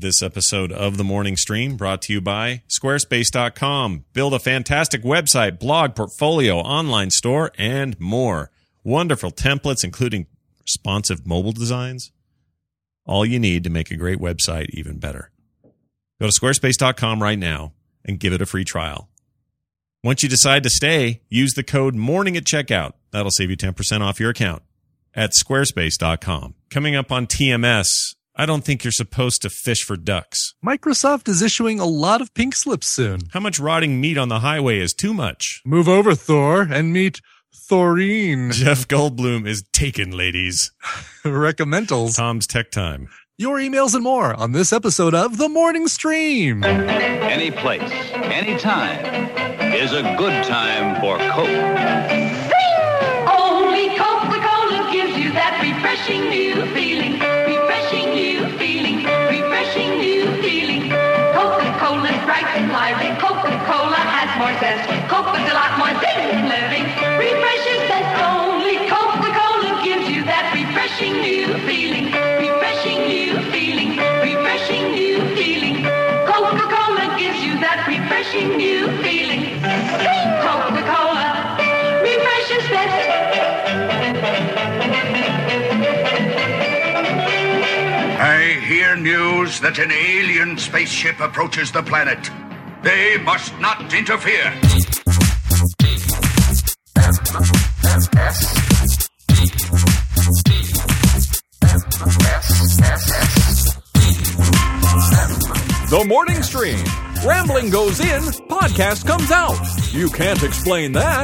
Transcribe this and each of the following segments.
This episode of The Morning Stream brought to you by Squarespace.com. Build a fantastic website, blog, portfolio, online store, and more. Wonderful templates, including responsive mobile designs. All you need to make a great website even better. Go to Squarespace.com right now and give it a free trial. Once you decide to stay, use the code MORNING at checkout. That'll save you 10% off your account at Squarespace.com. Coming up on TMS, I don't think you're supposed to fish for ducks. Microsoft is issuing a lot of pink slips soon. How much rotting meat on the highway is too much? Move over, Thor, and meet Thorine. Jeff Goldblum is taken, ladies. Recommendals. Tom's Tech Time. Your emails and more on this episode of The Morning Stream. Any place, any time is a good time for Coke. Only Coca-Cola gives you that refreshing new feeling. Refreshing new feeling. Refreshing new feeling. Coca-Cola's bright and lively. Coca-Cola has more zest. Coca's a lot more zest than living. Refreshing zest. Only Coca-Cola gives you that refreshing new feeling. Refreshing new feeling. Refreshing new feeling. Coca-Cola gives you that refreshing new feeling. Coca-Cola refreshes best. I hear news that an alien spaceship approaches the planet. They must not interfere. The Morning Stream. Rambling goes in, podcast comes out. You can't explain that.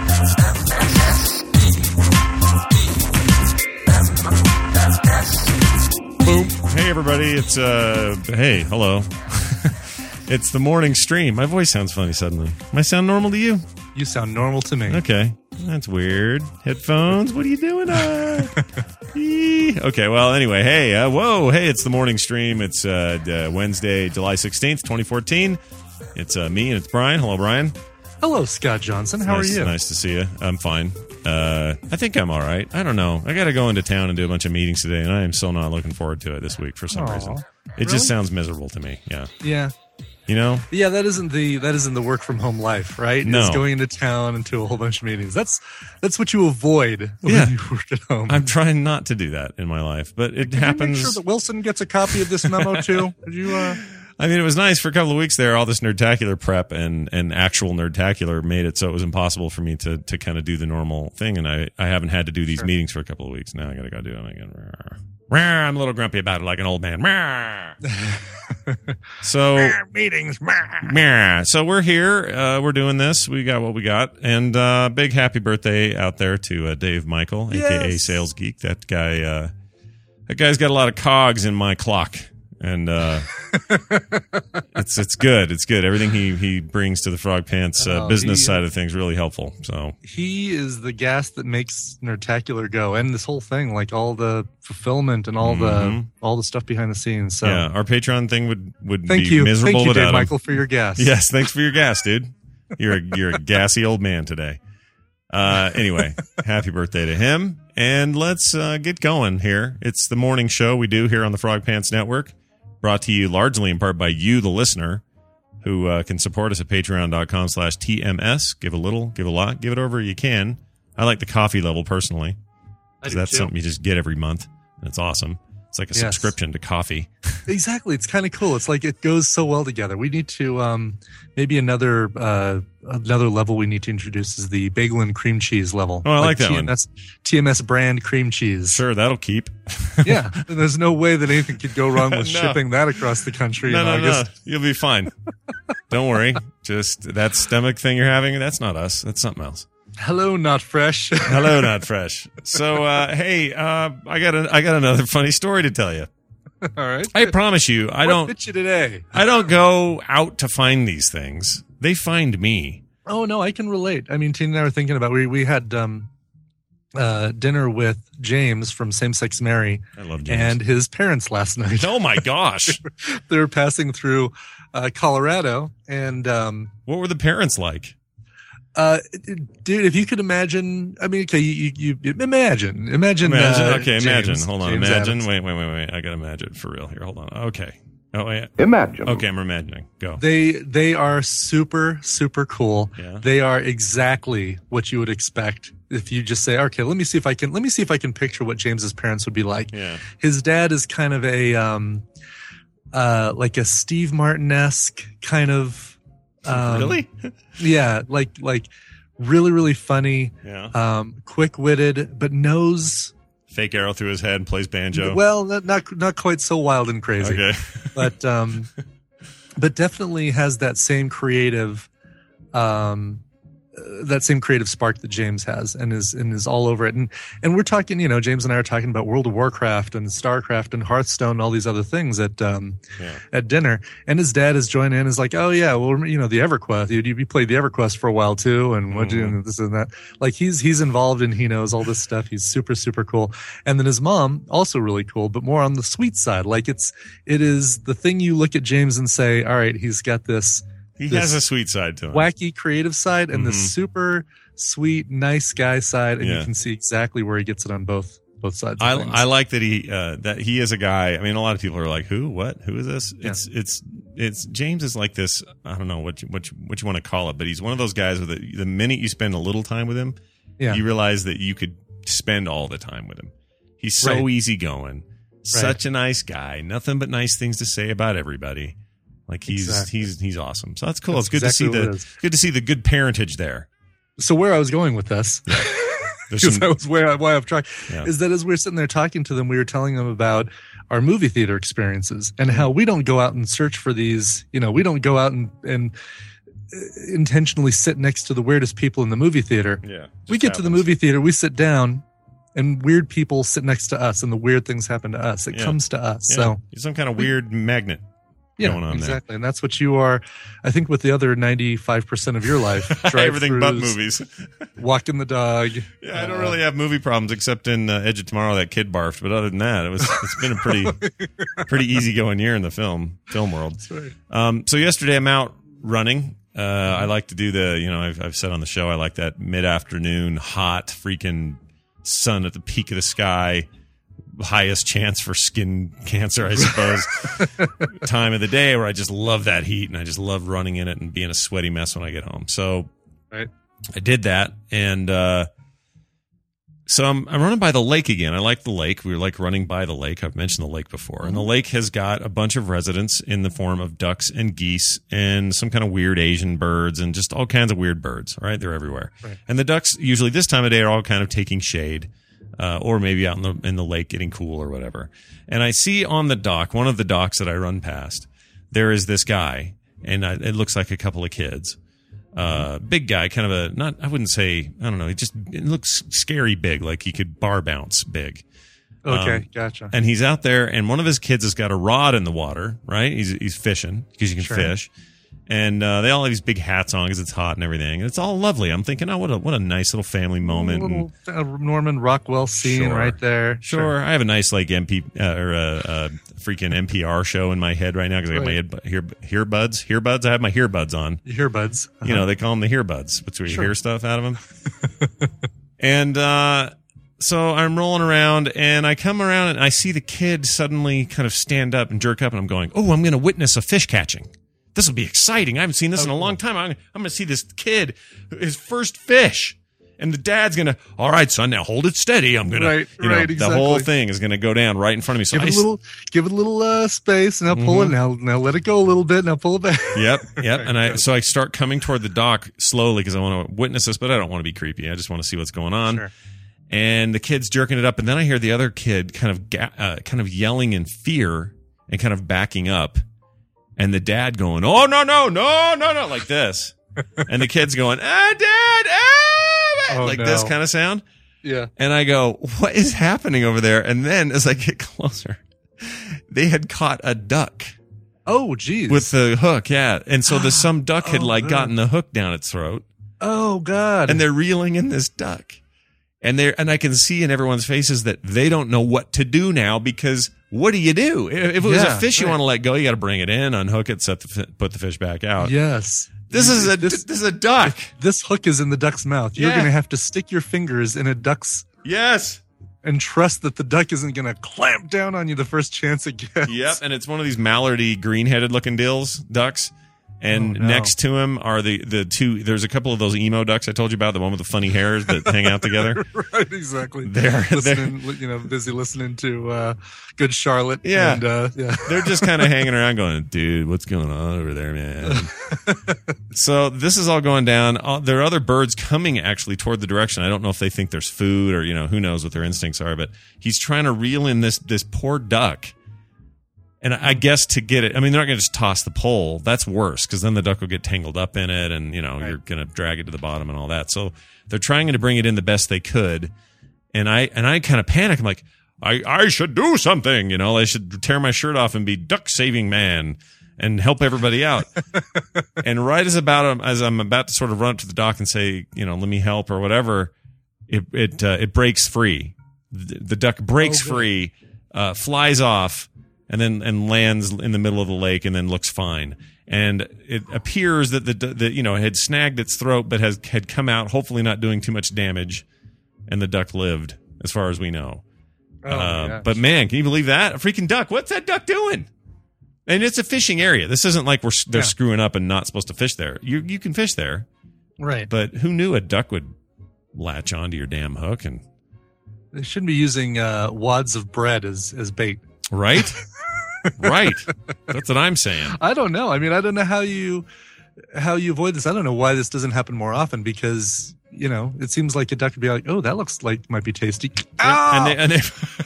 Boom. Hey, everybody. It's, hey, hello. It's The Morning Stream. My voice sounds funny suddenly. Am I sound normal to you? You sound normal to me. Okay. That's weird. Headphones? What are you doing? Okay, well, anyway, hey, hey, it's The Morning Stream. It's Wednesday, July 16th, 2014. It's me and it's Brian. Hello, Brian. Hello, Scott Johnson. How are you? Nice to see you. I'm fine. I think I'm all right. I don't know. I got to go into town and do a bunch of meetings today, and I am so not looking forward to it this week for some reason. It just sounds miserable to me. Yeah. Yeah. You know? Yeah, that isn't the work from home life, right? No. It's going into town and to a whole bunch of meetings. That's what you avoid when you work at home. I'm trying not to do that in my life, but it happens. Can you make sure that Wilson gets a copy of this memo too? Did you? I mean, it was nice for a couple of weeks there. All this Nerdtacular prep and actual Nerdtacular made it so it was impossible for me to kind of do the normal thing, and I haven't had to do these meetings for a couple of weeks. Now I got to go do it again. I'm a little grumpy about it, like an old man. So meetings. So we're here. We're doing this. We got what we got, and big happy birthday out there to Dave Michael, aka Sales Geek. That guy. That guy's got a lot of cogs in my clock. And it's good. It's good. Everything he brings to the Frog Pants business side of things really helpful. So he is the gas that makes Nerdtacular go, and this whole thing, like all the fulfillment and all the stuff behind the scenes. So yeah, our Patreon thing would thank be you. miserable Thank you, without Dave him. Michael, for your gas. Yes, thanks for your gas, dude. You're a gassy old man today. Anyway, happy birthday to him, and let's get going here. It's the morning show we do here on the Frog Pants Network. Brought to you largely in part by you, the listener, who can support us at patreon.com/TMS. Give a little, give a lot, give it over you can. I like the coffee level personally, because that's something you just get every month. And it's awesome. It's like a subscription to coffee. Exactly. It's kind of cool. It's like it goes so well together. We need to maybe another level we need to introduce is the bagel and cream cheese level. Oh, I like that one. That's TMS brand cream cheese. Sure, that'll keep. Yeah. There's no way that anything could go wrong with shipping that across the country. No. You'll be fine. Don't worry. Just that stomach thing you're having, that's not us. That's something else. Hello, not fresh. Hello, not fresh. So, hey, I got another funny story to tell you. All right. I promise you, I don't. What fit you today? I don't go out to find these things. They find me. Oh no, I can relate. I mean, Tina and I were thinking about we had dinner with James from Same Sex Mary. I love James. And his parents last night. Oh my gosh! They were passing through Colorado, and what were the parents like? Dude, if you could imagine, I mean, okay, you imagine. Okay, imagine. James, Hold on, James imagine. Adams. Wait. I gotta imagine for real here. Hold on. Okay. Oh, yeah. Imagine. Okay, I'm imagining. Go. They are super, super cool. Yeah. They are exactly what you would expect if you just say, okay, let me see if I can picture what James's parents would be like. Yeah. His dad is kind of a like a Steve Martin-esque kind of Really? yeah, like really, really funny, Yeah. quick-witted, but knows Fake arrow through his head and plays banjo. well, not quite so wild and crazy. Okay. but definitely has that same creative spark that James has and is all over it. And we're talking, James and I are talking about World of Warcraft and StarCraft and Hearthstone and all these other things at dinner. And his dad is joining in, is like, oh yeah, well, the EverQuest, you played the EverQuest for a while too. And what you this and that. Like he's involved and he knows all this stuff. He's super, super cool. And then his mom, also really cool, but more on the sweet side. Like it is the thing you look at James and say, all right, he's got this. He has a sweet side to him. Wacky creative side and the super sweet, nice guy side. And you can see exactly where he gets it on both sides. I like that he is a guy. I mean, a lot of people are like, who, what, who is this? Yeah. It's James is like this. I don't know what you want to call it, but he's one of those guys with the minute you spend a little time with him, you realize that you could spend all the time with him. He's so easygoing, such a nice guy, nothing but nice things to say about everybody. Like he's awesome. So that's cool. That's it's good to see the good parentage there. So where I was going with this, because that was why I've tried, is that as we were sitting there talking to them, we were telling them about our movie theater experiences and how we don't go out and search for these. We don't go out and intentionally sit next to the weirdest people in the movie theater. Yeah, we get to the movie theater, we sit down, and weird people sit next to us, and the weird things happen to us. It comes to us. Yeah. So you're some kind of weird magnet. Going on exactly. There. And that's what you are, I think, with the other 95% of your life. Everything but movies. Walking the dog. Yeah, I don't really have movie problems except in Edge of Tomorrow, that kid barfed. But other than that, it's been a pretty easygoing year in the film world. That's right. So yesterday I'm out running. I like to do I've said on the show, I like that mid-afternoon, hot, freaking sun at the peak of the sky. Highest chance for skin cancer, I suppose, time of the day where I just love that heat and I just love running in it and being a sweaty mess when I get home. So I did that. And so I'm running by the lake again. I like the lake. We like running by the lake. I've mentioned the lake before. And the lake has got a bunch of residents in the form of ducks and geese and some kind of weird Asian birds and just all kinds of weird birds, right? They're everywhere. Right. And the ducks usually this time of day are all kind of taking shade. Or maybe out in the lake getting cool or whatever. And I see on the dock, one of the docks that I run past, there is this guy, and it looks like a couple of kids. Big guy, kind of I wouldn't say, I don't know, it looks scary big, like he could bar bounce big. Okay, gotcha. And he's out there, and one of his kids has got a rod in the water, right? He's fishing, because you can fish. And they all have these big hats on because it's hot and everything. And it's all lovely. I'm thinking, what a nice little family moment. A little Norman Rockwell scene right there. Sure. I have a nice freaking NPR show in my head right now because I got my earbuds. Earbuds. I have my earbuds on. Earbuds. Uh-huh. They call them the earbuds. That's where you hear stuff out of them. And so I'm rolling around and I come around and I see the kid suddenly kind of stand up and jerk up and I'm going, oh, I'm going to witness a fish catching. This will be exciting. I haven't seen this in a long time. I'm going to see this kid, his first fish. And the dad's going to, all right, son, now hold it steady. I'm going to, exactly. The whole thing is going to go down right in front of me. So give it a little space and I'll pull it. Now let it go a little bit and I'll pull it back. Yep. And I start coming toward the dock slowly because I want to witness this, but I don't want to be creepy. I just want to see what's going on. Sure. And the kid's jerking it up. And then I hear the other kid kind of yelling in fear and kind of backing up. And the dad going, oh, no, like this. And the kid's going, Dad, this kind of sound. Yeah. And I go, what is happening over there? And then as I get closer, they had caught a duck. Oh, geez. With the hook, yeah. And so some duck had gotten the hook down its throat. Oh, God. And they're reeling in this duck. And I can see in everyone's faces that they don't know what to do now because what do you do? If it was a fish you want to let go, you got to bring it in, unhook it, put the fish back out. Yes. This is a duck. This hook is in the duck's mouth. You're going to have to stick your fingers in a duck's. Yes. and trust that the duck isn't going to clamp down on you the first chance it gets. Yep, and it's one of these mallardy, green-headed looking ducks. And next to him are the two. There's a couple of those emo ducks I told you about, the one with the funny hairs that hang out together. Right, exactly. They're busy listening to Good Charlotte. Yeah. And, They're just kind of hanging around going, dude, what's going on over there, man? So this is all going down. There are other birds coming actually toward the direction. I don't know if they think there's food or, who knows what their instincts are, but he's trying to reel in this poor duck. And I guess to get it, I mean, they're not going to just toss the pole. That's worse because then the duck will get tangled up in it and, you're going to drag it to the bottom and all that. So they're trying to bring it in the best they could. And I kind of panic. I'm like, I should do something, I should tear my shirt off and be duck saving man and help everybody out. And right as I'm about to sort of run up to the dock and say, let me help or whatever, it breaks free. The duck breaks free, flies off. And lands in the middle of the lake and then looks fine. And it appears that it had snagged its throat, but had come out, hopefully not doing too much damage. And the duck lived, as far as we know. But man, can you believe that? A freaking duck. What's that duck doing? And it's a fishing area. This isn't like they're screwing up and not supposed to fish there. You can fish there. Right. But who knew a duck would latch onto your damn hook? And they shouldn't be using wads of bread as bait. Right? Right. That's what I'm saying. I don't know. I mean, I don't know how you avoid this. I don't know why this doesn't happen more often because, it seems like a duck would be like, oh, that looks like might be tasty. And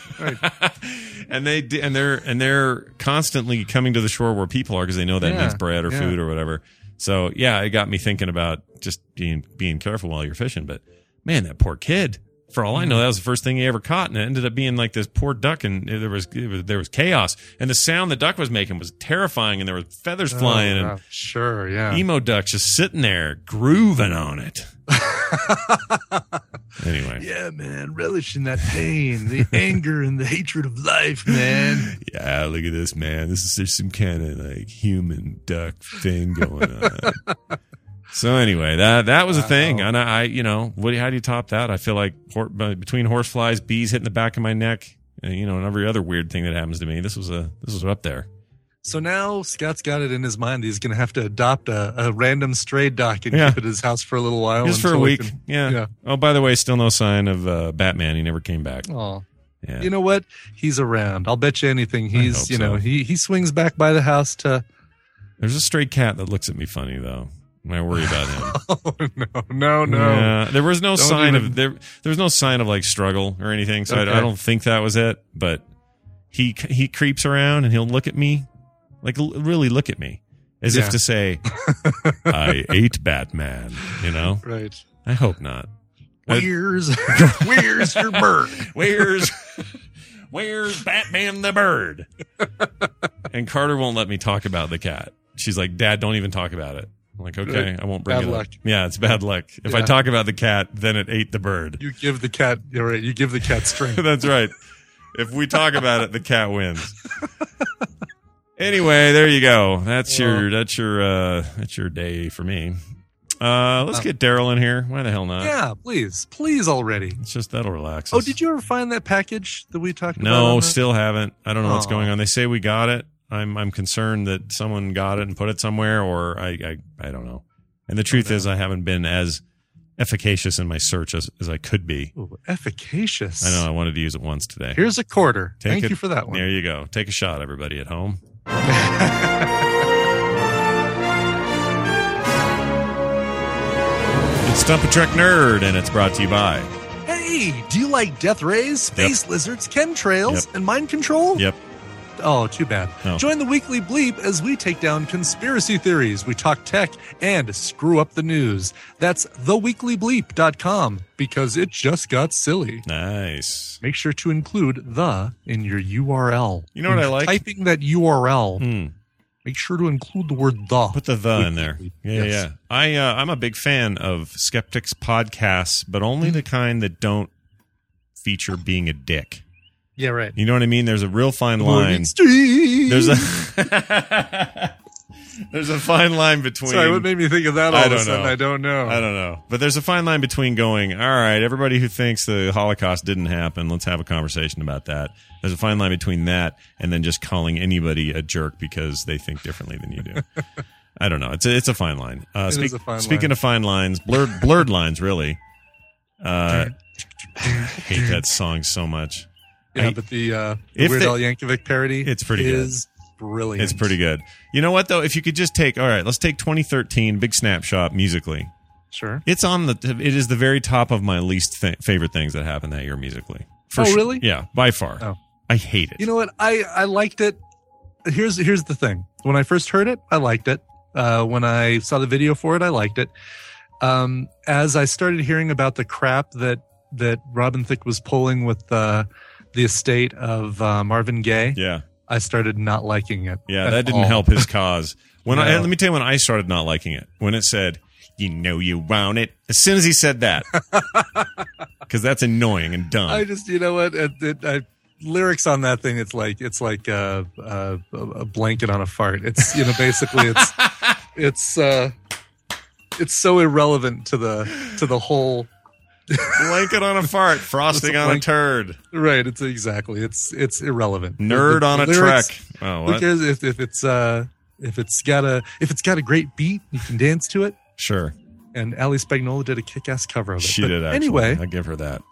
they're constantly coming to the shore where people are because they know that means bread or food or whatever. So, it got me thinking about just being careful while you're fishing. But, man, that poor kid. For all I know, that was the first thing he ever caught, and it ended up being like this poor duck, and there was chaos, and the sound the duck was making was terrifying, and there were feathers flying, and sure, yeah, emo duck just sitting there grooving on it. Anyway, yeah, man, relishing that pain, the anger, and the hatred of life, man. Yeah, look at this, man. There's some kind of like human duck thing going on. So anyway, that was a thing, and I how do you top that? I feel like between horseflies, bees hitting the back of my neck, and every other weird thing that happens to me, this was up there. So now Scott's got it in his mind. He's going to have to adopt a random stray duck and keep it at his house for a little while, just for a week. Yeah. Oh, by the way, still no sign of Batman. He never came back. Oh. Yeah. You know what? He's around. I'll bet you anything. He's he swings back by the house to. There's a stray cat that looks at me funny though. I worry about him. Oh, no. Yeah, there was no sign of there was no sign of like struggle or anything, so I don't think that was it. But he creeps around and he'll look at me, like really look at me, as if to say, "I ate Batman." Right? I hope not. Where's your bird? Where's Batman the bird? And Carter won't let me talk about the cat. She's like, "Dad, don't even talk about it." I'm like, okay, I won't bring bad it luck. up. Yeah, it's bad luck. If I talk about the cat, then it ate the bird. You give the cat, you're right. You give the cat strength. That's right. If we talk about it, the cat wins. Anyway, there you go. That's your day for me. Let's get Daryl in here. Why the hell not? Yeah, please already. It's just that'll relax us. Oh, did you ever find that package that we talked about? No, still haven't. I don't know what's going on. They say we got it. I'm concerned that someone got it and put it somewhere, or I don't know. And the truth is, I haven't been as efficacious in my search as I could be. Ooh, efficacious. I know. I wanted to use it once today. Here's a quarter. Thank you for that one. There you go. Take a shot, everybody at home. It's Stump a Trek Nerd, and it's brought to you by. Hey, do you like death rays, space lizards, chemtrails, and mind control? Yep. Oh, too bad. Oh. Join the Weekly Bleep as we take down conspiracy theories, we talk tech, and screw up the news. That's theweeklybleep.com, because it just got silly. Nice. Make sure to include the in your URL. You know what I like? Typing that URL, make sure to include the word the. Put the in there. Yeah. I'm a big fan of Skeptics podcasts, but only the kind that don't feature being a dick. Yeah, right. You know what I mean? There's a real fine line. There's a There's a fine line between. Sorry, what made me think of that all of a sudden? I don't know. I don't know. But there's a fine line between going, all right, everybody who thinks the Holocaust didn't happen, let's have a conversation about that. There's a fine line between that and then just calling anybody a jerk because they think differently than you do. I don't know. It's a fine line. Is a fine speaking line. of fine lines, blurred lines, really. Hate that song so much. Yeah, but the Weird Al Yankovic parody it's pretty is brilliant. It's pretty good. You know what, though? If you could just take, all right, let's take 2013, Big Snapshot musically. Sure. It is the very top of my least favorite things that happened that year musically. Really? Yeah, by far. Oh. I hate it. You know what? I liked it. Here's the thing. When I first heard it, I liked it. When I saw the video for it, I liked it. As I started hearing about the crap that Robin Thicke was pulling with the estate of Marvin Gaye, yeah, I started not liking it. Yeah, that didn't help his cause. Let me tell you when I started not liking it. When it said, "You know you want it," as soon as he said that, because that's annoying and dumb. I just, you know what? Lyrics on that thing, it's like a blanket on a fart. It's, you know, basically it's so irrelevant to the whole blanket on a fart, frosting on a turd. Right. It's irrelevant. Nerd on a lyrics, trek. Oh, what? Who cares if it's got a great beat, you can dance to it. Sure. And Ali Spagnola did a kick-ass cover of it. She did, actually. Anyway, I'll give her that.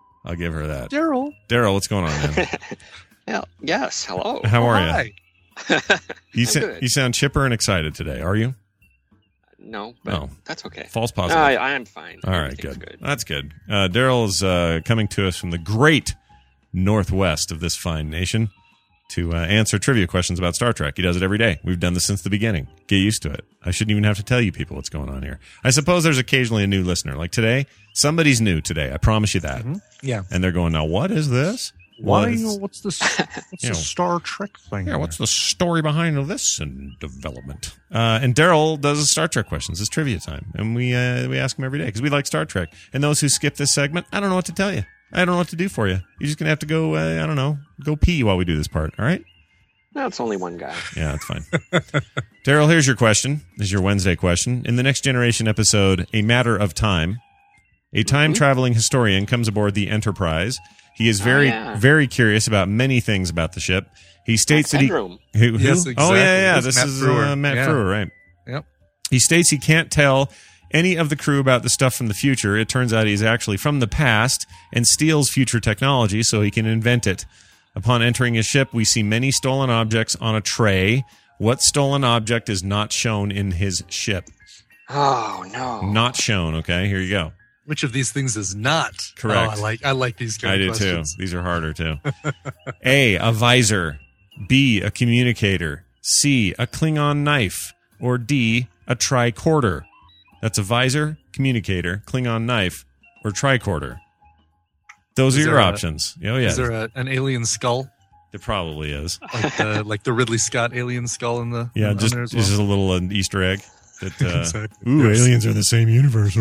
Daryl, what's going on, man? Yes. Hello. How are hi. you? Good. You sound chipper and excited today. Are you? No, but that's okay. False positive. I am fine. All right, good. That's good. Daryl is coming to us from the great northwest of this fine nation to answer trivia questions about Star Trek. He does it every day. We've done this since the beginning. Get used to it. I shouldn't even have to tell you people what's going on here. I suppose there's occasionally a new listener. Like today, somebody's new today. I promise you that. Mm-hmm. Yeah. And they're going, now what is this? What's this Star Trek thing? Yeah, what's the story behind this in development? And Daryl does Star Trek questions. It's trivia time. And we ask him every day because we like Star Trek. And those who skip this segment, I don't know what to tell you. I don't know what to do for you. You're just going to have to go, go pee while we do this part. All right? No, it's only one guy. Yeah, that's fine. Daryl, here's your question. This is your Wednesday question. In the Next Generation episode, A Matter of Time, a time-traveling historian comes aboard the Enterprise. He is very curious about many things about the ship. He states that Who? Yes, exactly. Oh, yeah. This Matt is Frewer. Matt Frewer, right? Yep. He states he can't tell any of the crew about the stuff from the future. It turns out he's actually from the past and steals future technology so he can invent it. Upon entering his ship, we see many stolen objects on a tray. What stolen object is not shown in his ship? Oh, no. Not shown, okay? Here you go. Which of these things is not? Correct. Oh, I like these kind of questions. I do too. These are harder too. A visor. B, a communicator. C, a Klingon knife. Or D, a tricorder. That's a visor, communicator, Klingon knife, or tricorder. Those are your options. Oh, yeah. Is there an alien skull? There probably is. Like the Ridley Scott alien skull in the just there as well? this is a little Easter egg. That, Exactly. Ooh, aliens are in the same universe.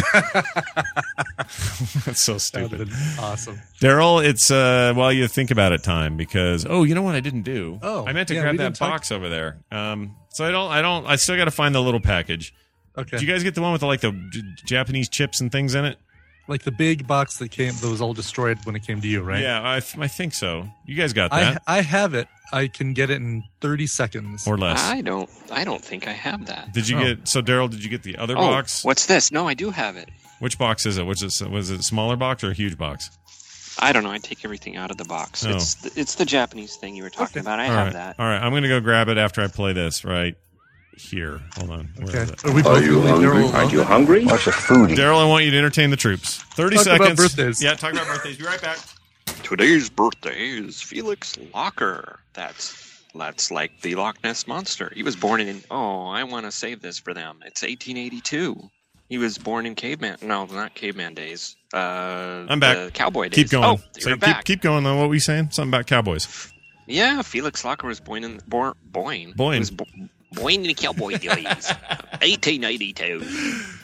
That's so stupid. Awesome. Daryl, it's while you think about it time because you know what I didn't do? I meant to grab that box over there. So I still got to find the little package. Okay. Did you guys get the one with the Japanese chips and things in it? Like the big box that was all destroyed when it came to you, right? Yeah, I think so. You guys got that? I have it. I can get it in 30 seconds or less. I don't think I have that. Did you get? So Daryl, did you get the other box? What's this? No, I do have it. Which box is it? Was it a smaller box or a huge box? I don't know. I take everything out of the box. Oh. It's the Japanese thing you were talking about. I have that. All right, I'm gonna go grab it after I play this right here. Hold on. Where is it? Are you hungry? Are you hungry? What's a foodie? Daryl, I want you to entertain the troops. 30 Talk seconds. about birthdays. Yeah, talk about birthdays. Be right back. Today's birthday is Felix Locker. That's like the Loch Ness Monster. He was born in, I want to save this for them. It's 1882. He was born in not caveman days. I'm back. Cowboy days. Keep going. You're back. Keep going though. What were you saying? Something about cowboys. Yeah, Felix Locker was born in Boyne. Boyne. He was Boyne in the cowboy days. 1882.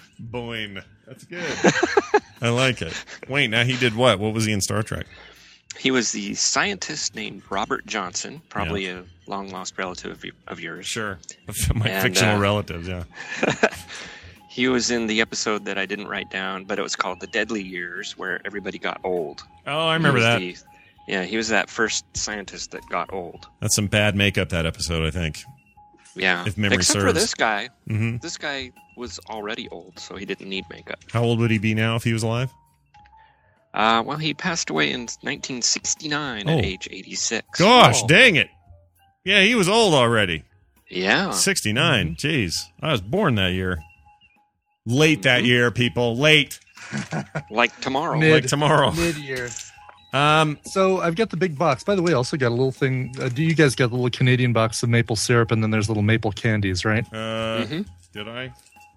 Boyne. That's good. I like it. Wait, now he did what? What was he in Star Trek? He was the scientist named Robert Johnson, probably a long-lost relative of yours. Sure. My fictional relatives, yeah. He was in the episode that I didn't write down, but it was called The Deadly Years, where everybody got old. Oh, I remember that. He was that first scientist that got old. That's some bad makeup, that episode, I think. Yeah. If memory Except serves. for this guy. Mm-hmm. This guy was already old, so he didn't need makeup. How old would he be now if he was alive? Well, he passed away in 1969 at age 86. Gosh, dang it. Yeah, he was old already. Yeah. 69. Jeez. I was born that year. Late that year, people. Late. Like tomorrow. Like tomorrow. Mid-year. So I've got the big box. By the way, I also got a little thing. Do you guys got the little Canadian box of maple syrup, and then there's little maple candies, right? Did I?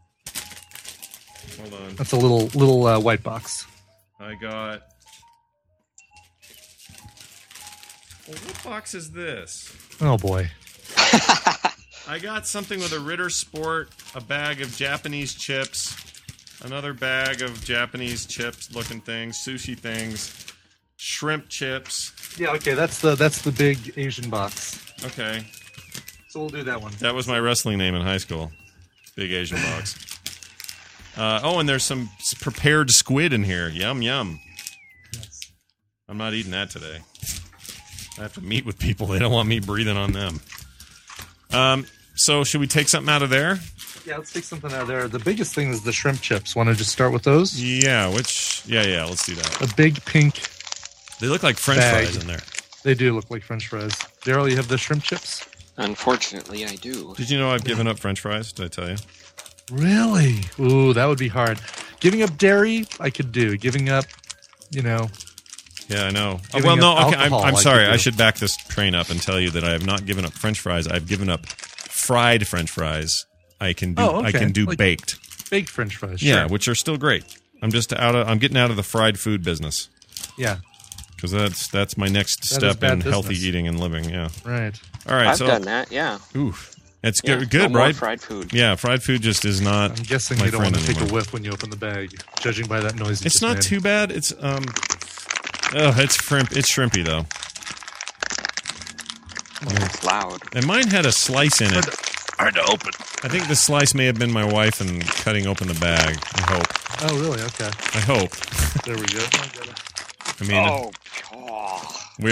Hold on. That's a little white box. I got... Well, what box is this? Oh, boy. I got something with a Ritter Sport, a bag of Japanese chips, another bag of Japanese chips-looking things, sushi things, shrimp chips. Yeah, okay, that's the big Asian box. Okay. So we'll do that one. That was my wrestling name in high school. Big Asian box. And there's some prepared squid in here. Yum, yum. Yes. I'm not eating that today. I have to meet with people. They don't want me breathing on them. So should we take something out of there? Yeah, let's take something out of there. The biggest thing is the shrimp chips. Want to just start with those? Yeah, yeah, let's do that. A big pink They look like French bag. fries in there. They do look like French fries. Daryl, you have the shrimp chips? Unfortunately, I do. Did you know I've given up French fries? Did I tell you? Really? Ooh, that would be hard. Giving up dairy, I could do. Giving up, Yeah, I know. Giving Well, no, up okay. alcohol, I'm I sorry. could do. I should back this train up and tell you that I have not given up French fries. I've given up fried French fries. I can do. Oh, okay. I can do Like baked. baked French fries. Yeah, Sure. which are still great. I'm getting out of the fried food business Yeah. because that's my next That is step bad in healthy business. eating and living. Yeah. Right. All right. I've so, done that, yeah. oof, it's Yeah, good, no more right? fried food. Yeah, fried food just is not. I'm guessing my you don't want to friend take a anymore. whiff when you open the bag, judging by that noise you It's just not made. too bad. It's it's shrimpy though, It's loud. and mine had a slice in it. Hard to open. I think the slice may have been my wife and cutting open the bag. I hope. Oh, really? Okay. I hope. There we go. I mean, we.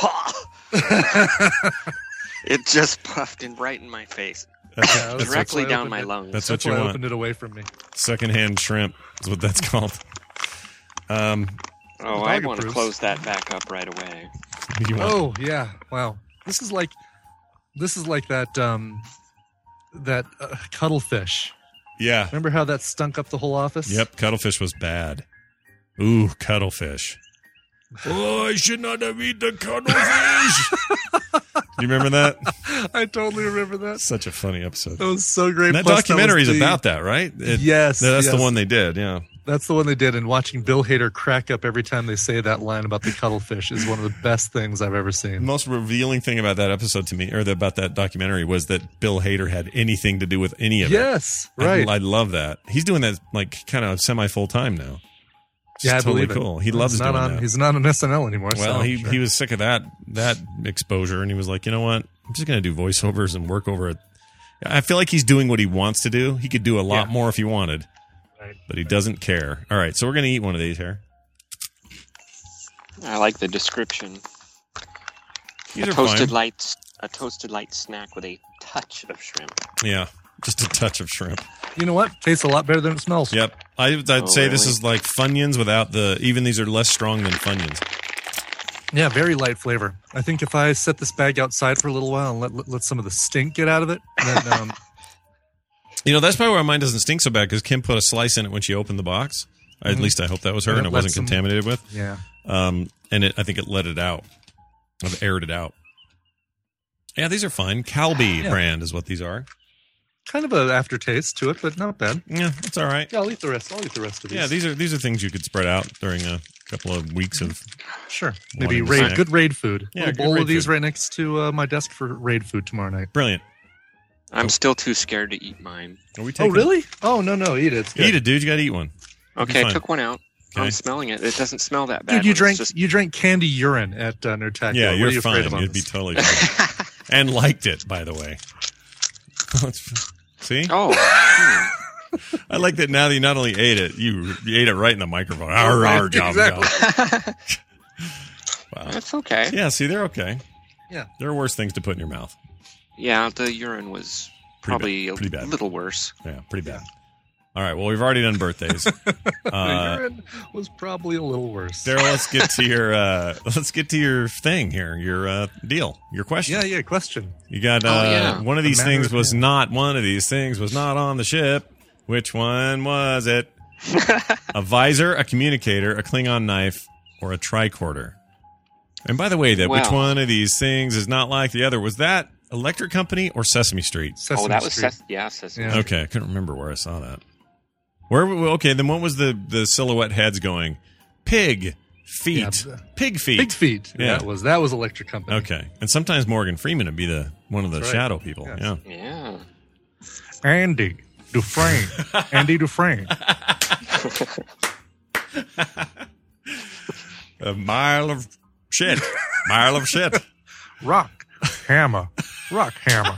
It just puffed in right in my face. That's Directly why I down opened my it. lungs. That's That's what why you I want. opened it away from me. Secondhand shrimp is what that's called. I dog want to approves. close that back up right away. You want- Oh, yeah. Wow. This is like that cuttlefish. Yeah. Remember how that stunk up the whole office? Yep. Cuttlefish was bad. Ooh, cuttlefish. Oh, I should not have eaten the cuttlefish. Do you remember that? I totally remember that. Such a funny episode. That was so great. And that Plus, documentary is was the- about that, right? Yes, That's the yes. one they did, yeah. That's the one they did, and watching Bill Hader crack up every time they say that line about the cuttlefish is one of the best things I've ever The seen. most revealing thing about that episode to me, or about that documentary, was that Bill Hader had anything to do with any of it. Yes, right. I love that. He's doing that like kind of semi full time now. It's Yeah, I totally believe it. cool. He loves he's not doing on, that. He's not on SNL anymore. Well, so, he was sick of that exposure, and he was like, you know what? I'm just going to do voiceovers and work over it. I feel like he's doing what he wants to do. He could do a lot more if he wanted, Right. but he doesn't care. All right, so we're going to eat one of these here. I like the description. These A are toasted fine. light snack with a touch of shrimp. Yeah, just a touch of shrimp. You know what? Tastes a lot better than it smells. Yep, I'd say this really? is like Funyuns without the. Even these are less strong than Funyuns. Yeah, very light flavor. I think if I set this bag outside for a little while and let some of the stink get out of it, then You know, that's probably why mine doesn't stink so bad, because Kim put a slice in it when she opened the box. At least I hope that was her, And and it it wasn't lets them- contaminated with. yeah. And I think it let it out. I've aired it out. Yeah, these are fine. Calbee brand is what these are. Kind of an aftertaste to it, but not bad. Yeah, it's all right. Yeah, I'll eat the rest. I'll eat the rest of these. Yeah, these are things you could spread out during a couple of weeks of. Sure. Maybe Wanting to snack. good raid food. Yeah, A good bowl raid of these food. right next to my desk for raid food tomorrow night. Brilliant. I'm still too scared to eat mine. Are we Oh, taking? really? Oh, no, eat it. It's good. Eat it, dude. You got to eat one. Okay, I fine. took one out. Okay? I'm smelling it. It doesn't smell that bad. Dude, you when drank you drank candy urine at Nerdtacular. Yeah, What you're are you afraid fine. of You'd be this? totally fine. And liked it, by the way. See? Oh, I like that now that you not only ate it, you ate it right in the microphone. Arr, arr, gum, Exactly. gum. Wow. that's okay. Yeah, see, they're okay. Yeah. There are worse things to put in your mouth. Yeah, the urine was probably Pretty a bad. little worse. Yeah, pretty bad. All right, well, we've already done birthdays. Urine was probably a little worse. Daryl, let's get to your thing here, your deal, your question. Yeah, question. You got yeah. one of these matter things of was fact. not one of these things was not on the ship. Which one was it? A visor, a communicator, a Klingon knife, or a tricorder? And by the way, which Well- one of these things is not like the other? Was that Electric Company or Sesame Street? Sesame Oh, that was Street. Sesame. Yeah. Okay, I couldn't remember where I saw that. Okay, then what was the silhouette heads going? Pig feet. Yeah, Pig feet. Big feet. Yeah. That was Electric Company. Okay. And sometimes Morgan Freeman would be one of the That's right. shadow people. Yes. Yeah. Yeah. Andy Dufresne. Andy Dufresne. A mile of shit. Mile of shit. Rock hammer. Rock hammer.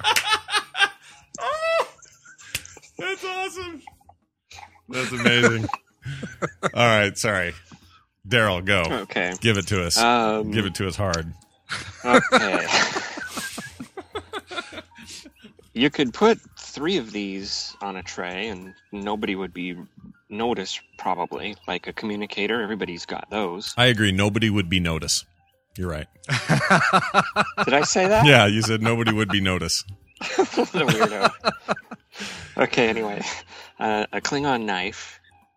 That's awesome. That's amazing. All right, sorry. Daryl, go. Okay. Give it to us. Give it to us hard. Okay. You could put 3 of these on a tray and nobody would be noticed, probably. Like a communicator, everybody's got those. I agree. Nobody would be notice. You're right. Did I say that? Yeah, you said nobody would be notice. What a weirdo. Okay, anyway. A Klingon knife.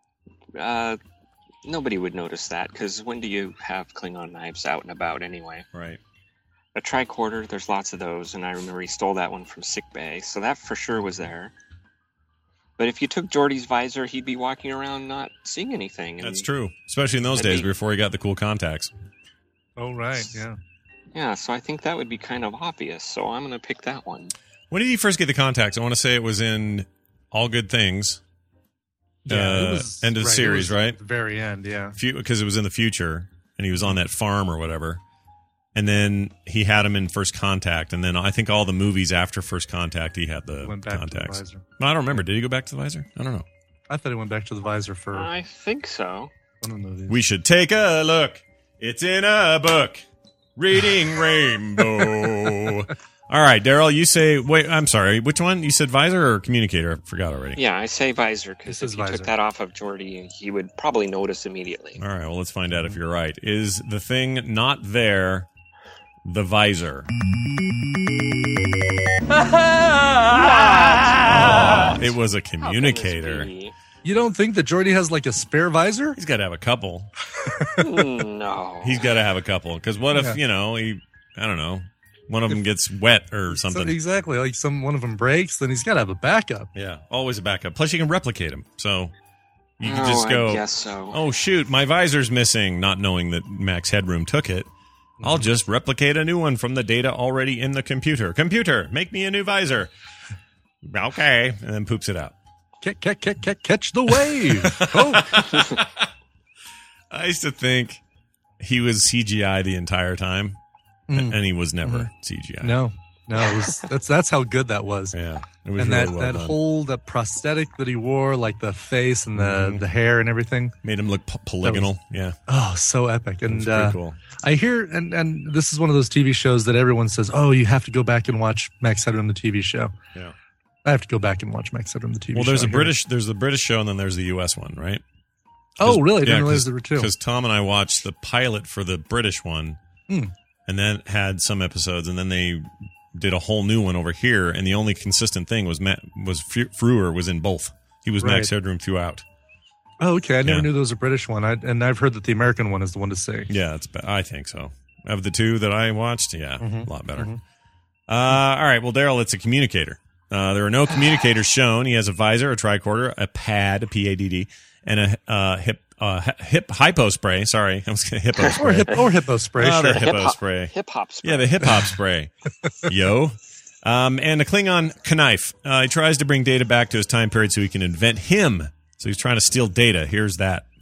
Nobody would notice that, because when do you have Klingon knives out and about anyway? Right. A tricorder, there's lots of those, and I remember he stole that one from sick bay, so that for sure was there. But if you took Geordi's visor, he'd be walking around not seeing anything. And That's true. Especially in those days before he got the cool contacts. Oh, right. Yeah. Yeah, so I think that would be kind of obvious, so I'm going to pick that one. When did he first get the contacts? I want to say it was in All Good Things. It was, end of the series, it was right? At the very end, yeah. Because it was in the future, and he was on that farm or whatever. And then he had him in First Contact, and then I think all the movies after First Contact, he had the Went back contacts. to the visor. No, I don't remember. Did he go back to the visor? I don't know. I thought he went back to the visor for I think so. one of the movies. We should take a look. It's in a book. Reading Rainbow. All right, Daryl, you say, wait, I'm sorry. Which one? You said visor or communicator? I forgot already. Yeah, I say visor, It because says if you visor. took that off of Geordi, he would probably notice immediately. All right, well, let's find out if you're right. Is the thing not there the visor? It was a How can this communicator. be? You don't think that Geordi has like a spare visor? He's got to have a couple. No. He's got to have a couple. Because what if, Yeah. I don't know, one of them gets wet or So, something. exactly. Like one of them breaks, then he's got to have a backup. Yeah, always a backup. Plus, you can replicate them. So you can Oh, just go, I guess so. oh, shoot, my visor's missing, not knowing that Max Headroom took it. I'll just replicate a new one from the data already in the computer. Computer, make me a new visor. Okay. And then poops it out. Catch the wave. Oh, I used to think he was CGI the entire time, and he was never CGI. no, it was, that's how good that was. Yeah. It was And really that, well that done. whole that prosthetic that he wore, like the face and the hair and everything. Made him look polygonal. Yeah. Oh, so epic. It And was pretty cool. I hear, and this is one of those TV shows that everyone says, oh, you have to go back and watch Max Headroom, the TV show. Yeah. I have to go back and watch Max Headroom, the TV show. Well, there's I hear it. there's the British show, and then there's the U.S. one, right? Oh, really? I didn't realize there were two. Because Tom and I watched the pilot for the British one, and then had some episodes, and then they did a whole new one over here. And the only consistent thing was Frewer was in both. He was Max Right. Headroom throughout. Oh, okay. I never Yeah. knew there was a British one. And I've heard that the American one is the one to see. Yeah, I think so. Of the two that I watched, yeah, a lot better. All right, well, Daryl, it's a communicator. There are no communicators shown. He has a visor, a tricorder, a pad, a PADD, and a hip hypo spray. Sorry, I was going to hippo spray. Or hippo spray. Oh, sure. the hippo spray. Hip hop spray. Yeah, the hip hop spray. Yo. And a Klingon knife. He tries to bring Data back to his time period so he can invent him. So he's trying to steal Data. Here's that deal.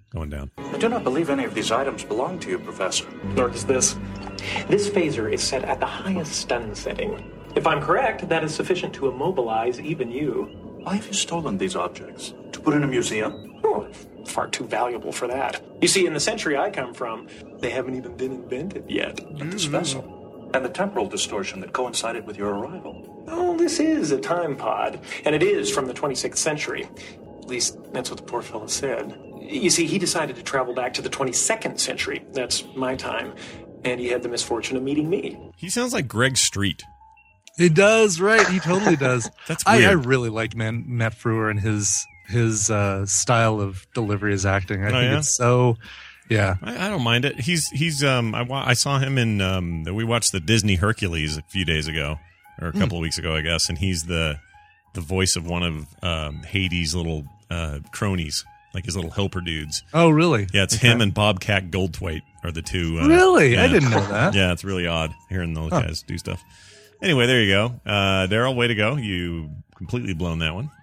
going down. I do not believe any of these items belong to you, Professor. Nor does this. This phaser is set at the highest stun setting. If I'm correct, that is sufficient to immobilize even you. Why have you stolen these objects? To put in a museum? Oh, far too valuable for that. You see, in the century I come from, they haven't even been invented yet. But this vessel, and the temporal distortion that coincided with your arrival. Oh, this is a time pod, and it is from the 26th century. At least, that's what the poor fellow said. You see, he decided to travel back to the 22nd century. That's my time. And he had the misfortune of meeting me. He sounds like Greg Street. He does, right? He totally does. That's weird. I really like Matt Frewer and his style of delivery as acting. I think it's so, yeah. I don't mind it. I saw him in, we watched the Disney Hercules a few days ago, or a couple of weeks ago, I guess, and he's the voice of one of Hades' little cronies, like his little helper dudes. Oh, really? Yeah, it's him and Bobcat Goldthwait are the two. Really? Yeah. I didn't know that. Yeah, it's really odd hearing those guys do stuff. Anyway, there you go. Daryl, way to go. You completely blown that one.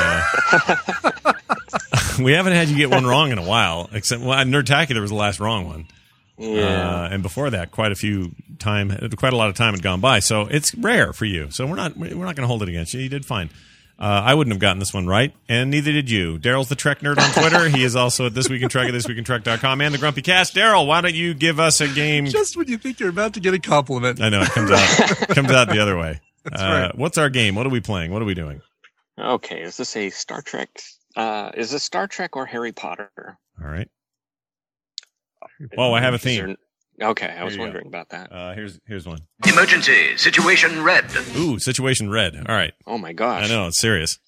We haven't had you get one wrong in a while, except Nerdtacular was the last wrong one. Yeah. And before that, quite a lot of time had gone by. So it's rare for you. So we're not going to hold it against you. You did fine. I wouldn't have gotten this one right, and neither did you. Daryl's the Trek Nerd on Twitter. He is also at This Week in Trek at ThisWeekInTrek.com and the Grumpy Cast. Daryl, why don't you give us a game? Just when you think you're about to get a compliment. I know, it comes out the other way. That's right. What's our game? What are we playing? What are we doing? Okay, is this a Star Trek? Is this Star Trek or Harry Potter? All right. Well, I have a theme. Okay, I was wondering about that. Here's one. Emergency. Situation red. Ooh, situation red. All right. Oh my gosh. I know, it's serious.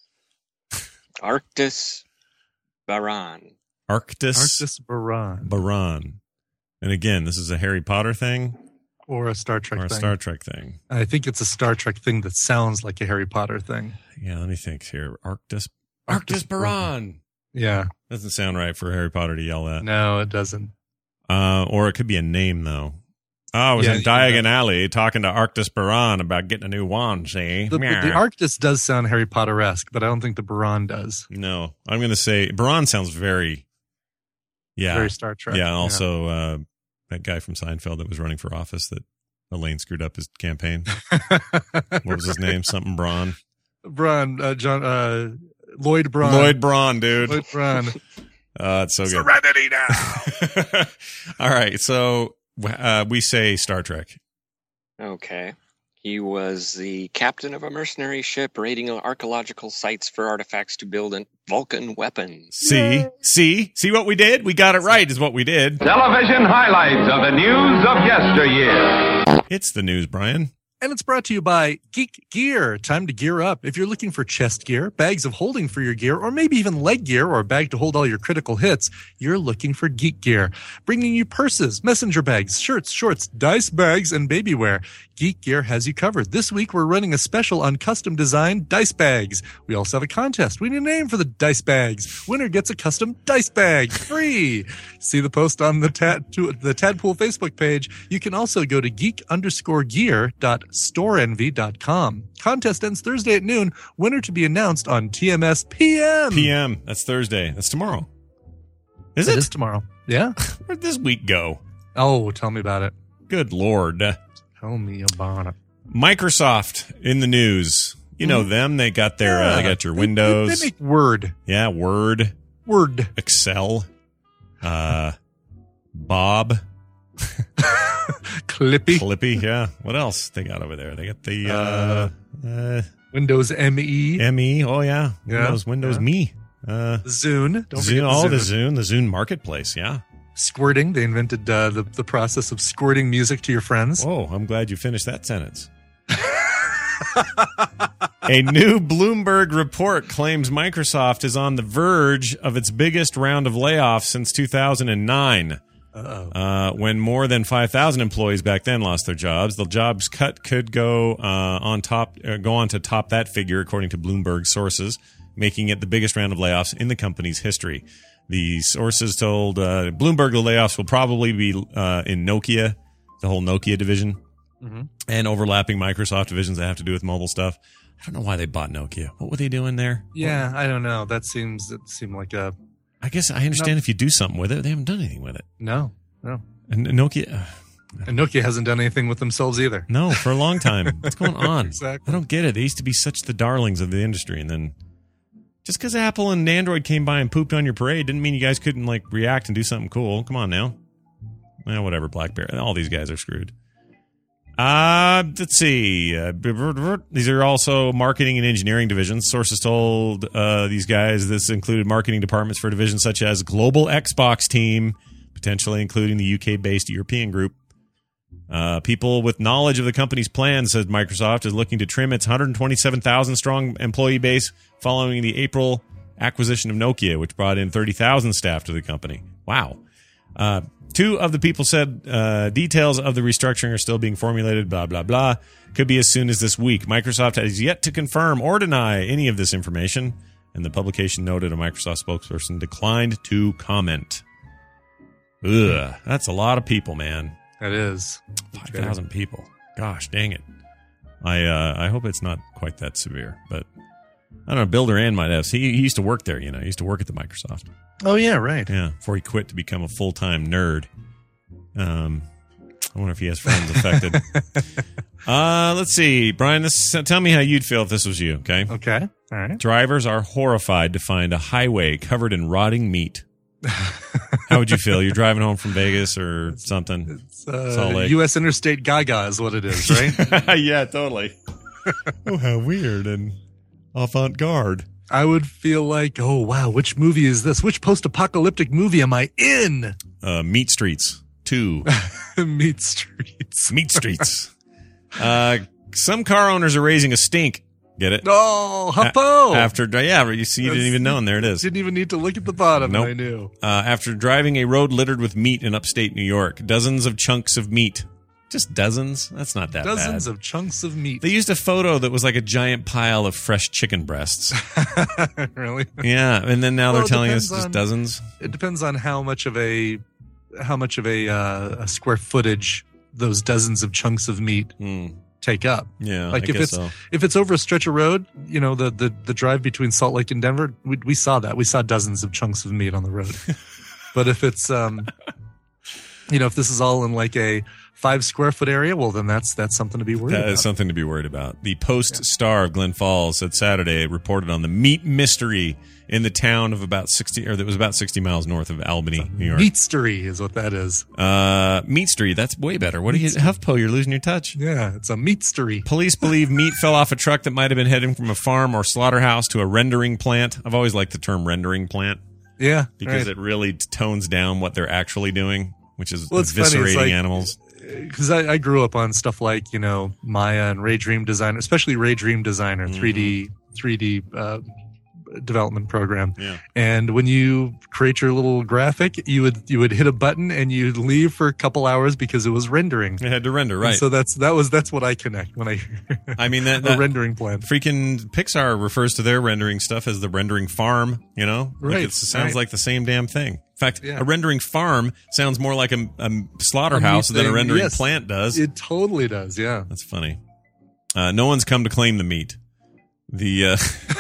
Arctis Baran. Arctis Baran. Baran. And again, this is a Harry Potter thing? Or a Star Trek thing. Or a Star Trek thing. I think it's a Star Trek thing that sounds like a Harry Potter thing. Yeah, let me think here. Arctis Baran. Yeah. Doesn't sound right for Harry Potter to yell that. No, it doesn't. Or it could be a name, though. Oh, I was in Diagon Alley talking to Arctis Baran about getting a new wand, see? The Arctis does sound Harry Potter-esque, but I don't think the Baran does. No. I'm going to say Baran sounds very... Yeah. Very Star Trek. Yeah, and also that guy from Seinfeld that was running for office that Elaine screwed up his campaign. What was his name? Something Braun. Braun, Lloyd Braun. Lloyd Braun, dude. Lloyd Braun. It's so good. Serenity now. All right, so we say Star Trek. Okay. He was the captain of a mercenary ship raiding archaeological sites for artifacts to build Vulcan weapons. See what we did? We got it right is what we did. Television highlights of the news of yesteryear. It's the news, Brian. And it's brought to you by Geek Gear. Time to gear up. If you're looking for chest gear, bags of holding for your gear, or maybe even leg gear or a bag to hold all your critical hits, you're looking for Geek Gear. Bringing you purses, messenger bags, shirts, shorts, dice bags, and baby wear. Geek Gear has you covered. This week, we're running a special on custom designed dice bags. We also have a contest. We need a name for the dice bags. Winner gets a custom dice bag free. See the post on the Tadpool Facebook page. You can also go to geek_gear.storeenvy.com. Contest ends Thursday at noon. Winner to be announced on TMS PM. PM. That's Thursday. That's tomorrow. Is it? It is tomorrow. Yeah. Where'd this week go? Oh, tell me about it. Good Lord. Tell me about it. Microsoft in the news. You know them. They got their, they got your Windows. They make Word. Yeah, Word. Excel. Bob. Clippy, yeah. What else they got over there? They got the Windows ME. ME, oh yeah. Windows Me. Zune. Don't forget the Zune Marketplace, yeah. Squirting. They invented the process of squirting music to your friends. Oh, I'm glad you finished that sentence. A new Bloomberg report claims Microsoft is on the verge of its biggest round of layoffs since 2009. When more than 5,000 employees back then lost their jobs. The jobs cut could go on to top that figure, according to Bloomberg sources, making it the biggest round of layoffs in the company's history. The sources told Bloomberg the layoffs will probably be in Nokia, the whole Nokia division, and overlapping Microsoft divisions that have to do with mobile stuff. I don't know why they bought Nokia. What were they doing there? Yeah, I don't know. It seemed like a I guess I understand if you do something with it. They haven't done anything with it. No. And Nokia... And Nokia hasn't done anything with themselves either. No, for a long time. What's going on? Exactly. I don't get it. They used to be such the darlings of the industry, and then just because Apple and Android came by and pooped on your parade didn't mean you guys couldn't like react and do something cool. Come on now. Whatever, BlackBerry. All these guys are screwed. Let's see. These are also marketing and engineering divisions. Sources told these guys this included marketing departments for divisions such as Global Xbox Team, potentially including the UK-based European group. People with knowledge of the company's plans said Microsoft is looking to trim its 127,000 strong employee base following the April acquisition of Nokia, which brought in 30,000 staff to the company. Wow. Two of the people said details of the restructuring are still being formulated, blah, blah, blah. Could be as soon as this week. Microsoft has yet to confirm or deny any of this information, and the publication noted a Microsoft spokesperson declined to comment. Ugh, that's a lot of people, man. That is 5,000 people. Gosh, dang it. I hope it's not quite that severe, but I don't know. Bill Duran might have. He used to work there, He used to work at the Microsoft. Oh, yeah, right. Yeah, before he quit to become a full-time nerd. I wonder if he has friends affected. Let's see. Brian, tell me how you'd feel if this was you, okay? Okay, all right. Drivers are horrified to find a highway covered in rotting meat. How would you feel? You're driving home from Vegas or something? Salt Lake. U.S. Interstate Gaga is what it is, right? Yeah, totally. Oh, how weird and avant-garde. I would feel like, oh, wow, which movie is this? Which post-apocalyptic movie am I in? Meat Streets 2. Meat Streets. Meat Streets. Some car owners are raising a stink. Get it? Oh, Huppo! You see, you didn't even know, and there it is. Didn't even need to look at the bottom, nope. I knew. After driving a road littered with meat in upstate New York, dozens of chunks of meat. Just dozens? That's not that bad. Dozens of chunks of meat. They used a photo that was like a giant pile of fresh chicken breasts. Really? Yeah, and then now they're telling us just dozens. It depends on how much of a square footage those dozens of chunks of meat take up. Yeah, like if it's over a stretch of road, the drive between Salt Lake and Denver, we saw that. We saw dozens of chunks of meat on the road. But if it's if this is all in like a 5 square foot area, well, then that's something to be worried about. That is something to be worried about. The Post Star of Glen Falls said Saturday reported on the meat mystery in the town of about 60 miles north of Albany, New York. Meatstery is what that is. Meatstery, that's way better. What are you, HuffPo? You're losing your touch. Yeah, it's a meatstery. Police believe meat fell off a truck that might have been heading from a farm or slaughterhouse to a rendering plant. I've always liked the term rendering plant. Yeah, because it really tones down what they're actually doing, which is eviscerating animals. Because I grew up on stuff like, Maya and Ray Dream Designer, especially Ray Dream Designer, 3D development program. Yeah. And when you create your little graphic, you would hit a button and you'd leave for a couple hours because it was rendering. It had to render, right? And so that's what I connect when I hear the rendering plan. Freaking Pixar refers to their rendering stuff as the rendering farm, Right. Like it sounds like the same damn thing. In fact, a rendering farm sounds more like a slaughterhouse than a rendering plant does. It totally does, yeah. That's funny. No one's come to claim the meat. It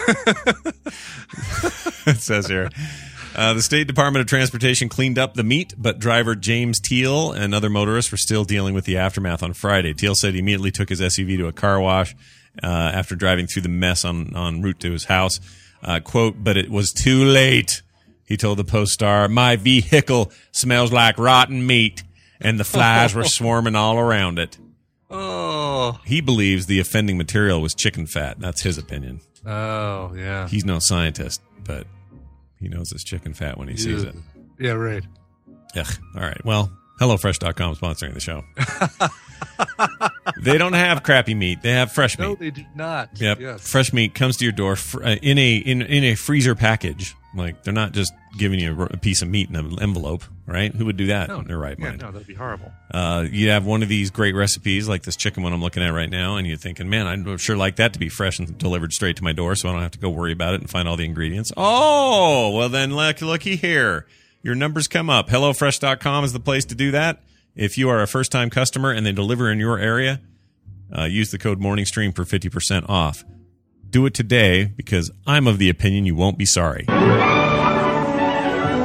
says here, the State Department of Transportation cleaned up the meat, but driver James Teal and other motorists were still dealing with the aftermath on Friday. Teal said he immediately took his SUV to a car wash after driving through the mess en route to his house. Quote, but it was too late. He told the Post-Star, my vehicle smells like rotten meat, and the flies were swarming all around it. Oh. He believes the offending material was chicken fat. That's his opinion. Oh, yeah. He's no scientist, but he knows it's chicken fat when he sees it. Yeah, right. Ugh. All right. Well, HelloFresh.com sponsoring the show. They don't have crappy meat. They have fresh meat. No, they do not. Yep. Yes. Fresh meat comes to your door in a freezer package. Like, they're not just giving you a piece of meat in an envelope, right? Who would do that in their right mind? No, that'd be horrible. You have one of these great recipes, like this chicken one I'm looking at right now, and you're thinking, man, I'd sure like that to be fresh and delivered straight to my door so I don't have to go worry about it and find all the ingredients. Oh, well then, looky here. Your numbers come up. HelloFresh.com is the place to do that. If you are a first-time customer and they deliver in your area, use the code MorningStream for 50% off. Do it today because I'm of the opinion you won't be sorry.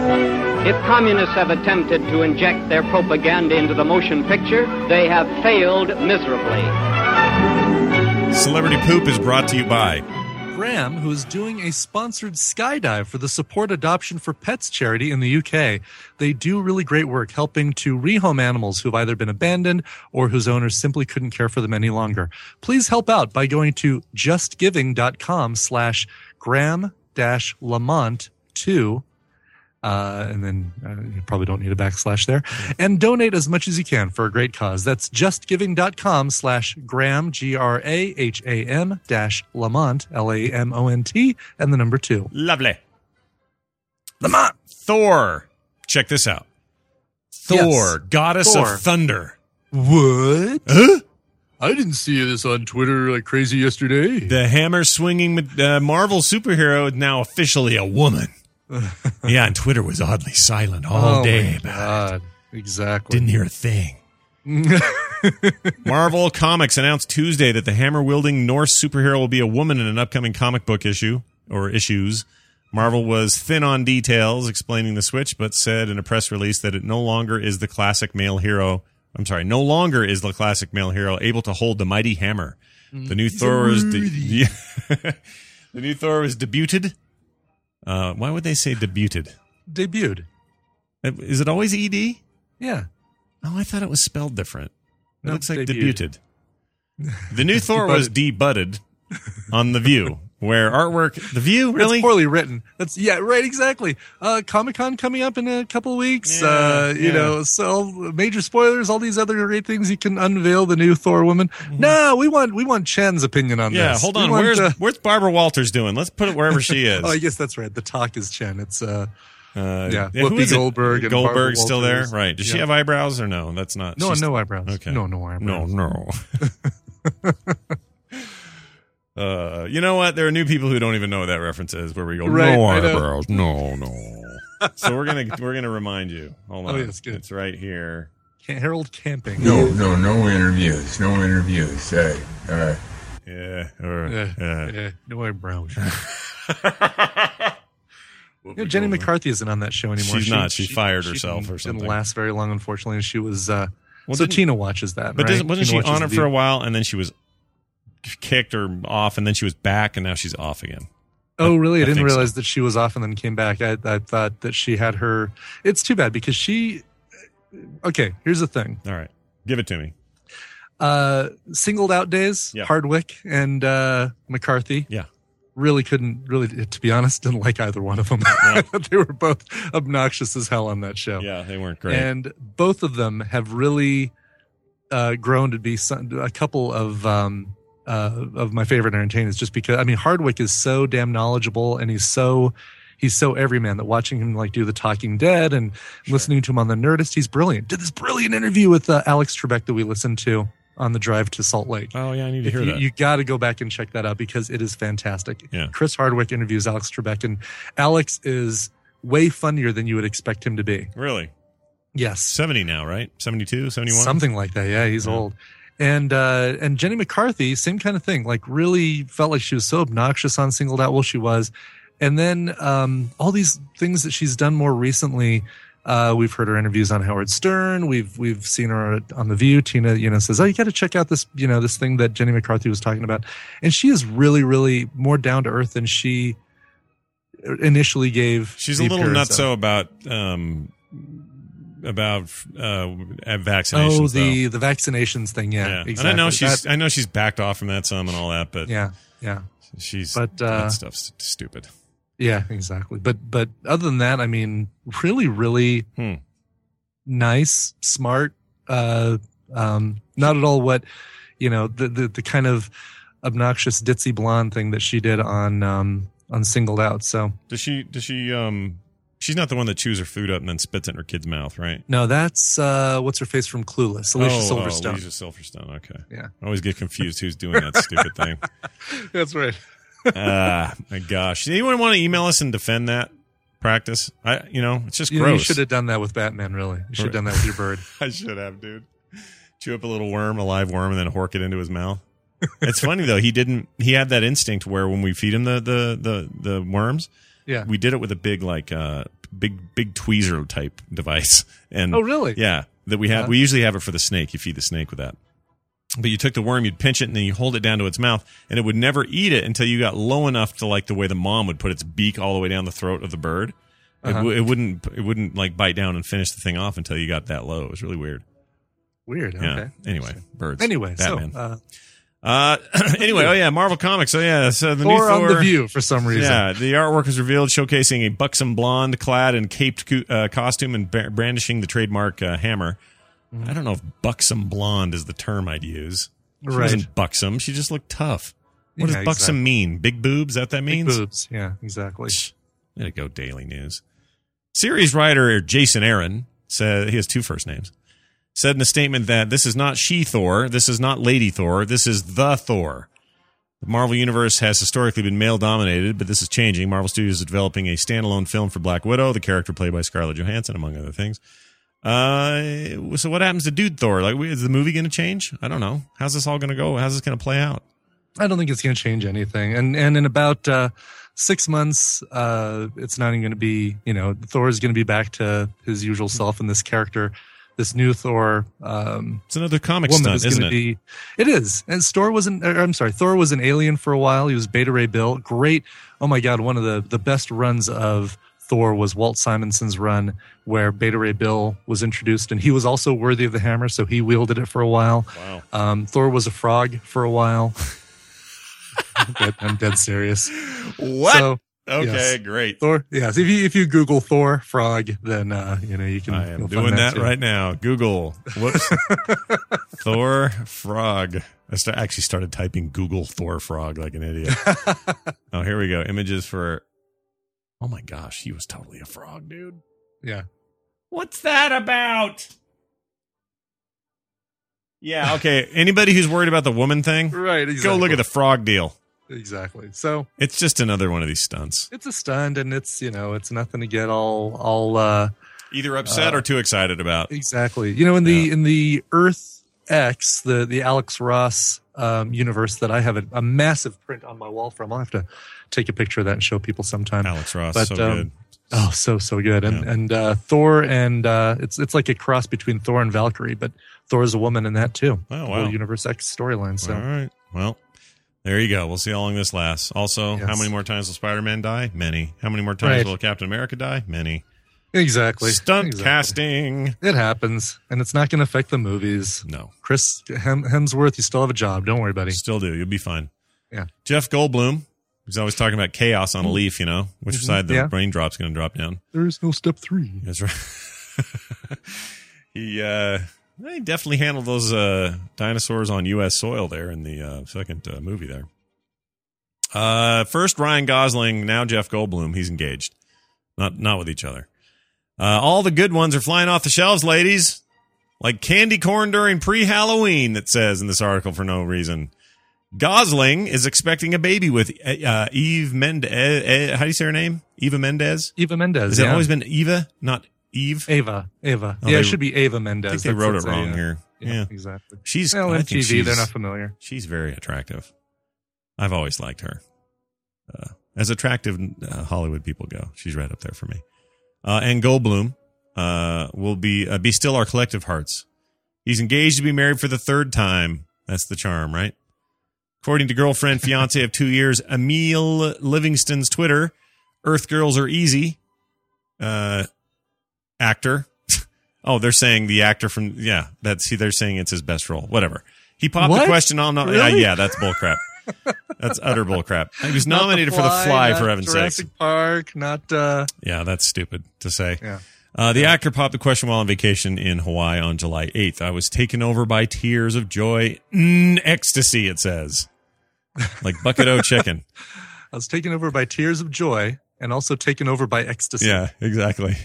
If communists have attempted to inject their propaganda into the motion picture, they have failed miserably. Celebrity Poop is brought to you by Graham, who is doing a sponsored skydive for the Support Adoption for Pets charity in the UK. They do really great work helping to rehome animals who've either been abandoned or whose owners simply couldn't care for them any longer. Please help out by going to justgiving.com/Graham-Lamont2. And then you probably don't need a backslash there. And donate as much as you can for a great cause. That's justgiving.com/Graham, GRAHAM-Lamont, LAMONT, and the number 2. Lovely. Lamont. Thor. Check this out. Thor, Yes. goddess Thor. of thunder. What? Huh? I didn't see this on Twitter like crazy yesterday. The hammer-swinging Marvel superhero is now officially a woman. Yeah, and Twitter was oddly silent all day my about it. God. Exactly. Didn't hear a thing. Marvel Comics announced Tuesday that the hammer-wielding Norse superhero will be a woman in an upcoming comic book issue, or issues. Marvel was thin on details explaining the switch, but said in a press release that it no longer is the classic male hero able to hold the mighty hammer. The new Thor was the new Thor was debuted. Why would they say debuted? Debuted. Is it always ED? Yeah. Oh, I thought it was spelled different. It No, looks like debuted. The new Thor was debudded on The View, where artwork... The View? Really? It's poorly written. That's right, exactly. Comic-Con coming up in a couple of weeks. You know, so major spoilers, all these other great things you can unveil the new Thor woman. No, we want Chen's opinion on this. Yeah, hold on. Where's Barbara Walters doing? Let's put it wherever she is. Oh, I guess that's right. The talk is Chen. It's who Whoopi is it? Goldberg. And Goldberg's still there? Walters. Right. Does she have eyebrows or no? That's not. No eyebrows. Okay. No eyebrows. No. You know what? There are new people who don't even know what that reference is. Where we go, Right, no I know. eyebrows, no. So we're gonna remind you. Hold on, Oh, yeah, that's good. It's right here. Harold Camping. No interviews. No interviews. Yeah. No eyebrows. Jenny McCarthy isn't on that show anymore. She's not. She fired herself or something. Didn't last very long, unfortunately. She was. So didn't- Tina watches that. But right? wasn't Tina she on watches it for the- a while, and then she was kicked or off, and then she was back, and now she's off again? Oh, really? I didn't think so. realize that she was off and then came back. I thought that she had her. It's too bad because she. Okay, here's the thing. All right, give it to me. Singled out days. Yeah. Hardwick and McCarthy. Yeah. Really couldn't. To be honest, didn't like either one of them. I thought they were both obnoxious as hell on that show. Yeah, they weren't great. And both of them have really grown to be a couple of my favorite entertainers. Just because Hardwick is so damn knowledgeable, and he's so everyman that watching him like do the Talking Dead and listening to him on the Nerdist, he's brilliant. Did this brilliant interview with Alex Trebek that we listened to on the drive to Salt Lake. Oh yeah, I need to hear that. You got to go back and check that out because it is fantastic. Yeah. Chris Hardwick interviews Alex Trebek, and Alex is way funnier than you would expect him to be. Really? Yes. 70 now, right? 72, 71? Something like that. Yeah, he's old. And Jenny McCarthy, same kind of thing. Like really felt like she was so obnoxious on Singled Out. Well, she was. And then all these things that she's done more recently. We've heard her interviews on Howard Stern. We've seen her on The View. Tina, says, "Oh, you got to check out this, this thing that Jenny McCarthy was talking about." And she is really, really more down to earth than she initially gave. She's a little nutso about vaccinations. Oh, the vaccinations thing. Yeah. Exactly. And I know she's backed off from that some and all that, but yeah. That stuff's stupid. Yeah, exactly. But other than that, really, really nice, smart, not at all what, the kind of obnoxious ditzy blonde thing that she did on Singled Out. So does she she's not the one that chews her food up and then spits it in her kid's mouth, right? No, that's what's her face from Clueless, Alicia Silverstone. Alicia Silverstone. Okay. Yeah. I always get confused who's doing that stupid thing. That's right. My gosh. Anyone want to email us and defend that practice? It's just gross. You should have done that with Batman, really. You should have done that with your bird. I should have, dude. Chew up a little worm, a live worm, and then hork it into his mouth. It's funny though, he had that instinct where when we feed him the worms, yeah, we did it with a big big tweezer type device. And oh, really? Yeah, that we have. We usually have it for the snake. You feed the snake with that. But you took the worm, you'd pinch it, and then you hold it down to its mouth, and it would never eat it until you got low enough to like the way the mom would put its beak all the way down the throat of the bird. It wouldn't like bite down and finish the thing off until you got that low. It was really weird. Weird. Yeah. Okay. Anyway, birds. Anyway, Batman. so anyway, oh yeah, Marvel Comics. So yeah, so the Thor new Thor on the View for some reason. Yeah, the artwork was revealed, showcasing a buxom blonde clad in caped costume and brandishing the trademark hammer. I don't know if buxom blonde is the term I'd use. She wasn't buxom. She just looked tough. What does buxom mean? Big boobs? Is that what that means? Big boobs. Yeah, exactly. Way to go, Daily News. Series writer Jason Aaron said, he has two first names, said in a statement that this is not She-Thor, this is not Lady Thor, this is the Thor. The Marvel Universe has historically been male-dominated, but this is changing. Marvel Studios is developing a standalone film for Black Widow, the character played by Scarlett Johansson, among other things. So what happens to Dude Thor? Like, is the movie going to change? I don't know. How's this all going to go? How's this going to play out? I don't think it's going to change anything. And in about 6 months, it's not even going to be, Thor is going to be back to his usual self, and this character, this new Thor, it's another comic stunt, isn't it? It is. And Thor was an alien for a while. He was Beta Ray Bill. Great. Oh my God. One of the best runs of Thor was Walt Simonson's run, where Beta Ray Bill was introduced, and he was also worthy of the hammer, so he wielded it for a while. Wow. Thor was a frog for a while. I'm dead serious. What? So, okay, yes. Great. Thor. Yes, if you Google Thor frog, then you can. I am doing that right now. Google. Whoops. Thor frog. I actually started typing Google Thor frog like an idiot. Oh, here we go. Images for. Oh my gosh, he was totally a frog, dude. Yeah. What's that about? Yeah, okay. Anybody who's worried about the woman thing, right? Exactly. Go look at the frog deal. Exactly. So it's just another one of these stunts. It's a stunt, and it's it's nothing to get all either upset or too excited about. Exactly. In the Earth X, the Alex Ross universe that I have a massive print on my wall from. I'll have to take a picture of that and show people sometime. Alex Ross, so good. Oh, so good. And Thor, and it's like a cross between Thor and Valkyrie, but Thor is a woman in that too. Oh, wow. The Universe X storyline. So. All right. Well, there you go. We'll see how long this lasts. Also, How many more times will Spider-Man die? Many. How many more times will Captain America die? Many. Exactly. Stunt casting. It happens, and it's not going to affect the movies. No. Chris Hemsworth, you still have a job. Don't worry, buddy. Still do. You'll be fine. Yeah. Jeff Goldblum. He's always talking about chaos on a leaf, which side the raindrop's going to drop down. There is no step 3. That's right. He definitely handled those dinosaurs on U.S. soil there in the second movie there. First Ryan Gosling, now Jeff Goldblum. He's engaged. Not with each other. All the good ones are flying off the shelves, ladies. Like candy corn during pre-Halloween, it says in this article for no reason. Gosling is expecting a baby with Eve Mendes. How do you say her name? Eva Mendes? Eva Mendes. Has it always been Eva, not Eve? Ava. Oh, it should be Ava Mendes. I think they wrote it wrong here. Yeah, exactly. She's on TV. They're not familiar. She's very attractive. I've always liked her. As attractive Hollywood people go, she's right up there for me. And Goldblum will be still our collective hearts. He's engaged to be married for the third time. That's the charm, right? According to girlfriend, fiance of 2 years, Emile Livingston's Twitter, Earth Girls Are Easy. Actor. Oh, they're saying the actor from, they're saying it's his best role. Whatever. He popped the question on, really? That's bullcrap. That's utter bullcrap. He was nominated for The Fly, for heaven's sakes. Jurassic Park, not... Yeah, that's stupid to say. Yeah. The actor popped the question while on vacation in Hawaii on July 8th. I was taken over by tears of joy. Ecstasy, it says. Like Bucket O chicken. I was taken over by tears of joy and also taken over by ecstasy. Yeah, exactly.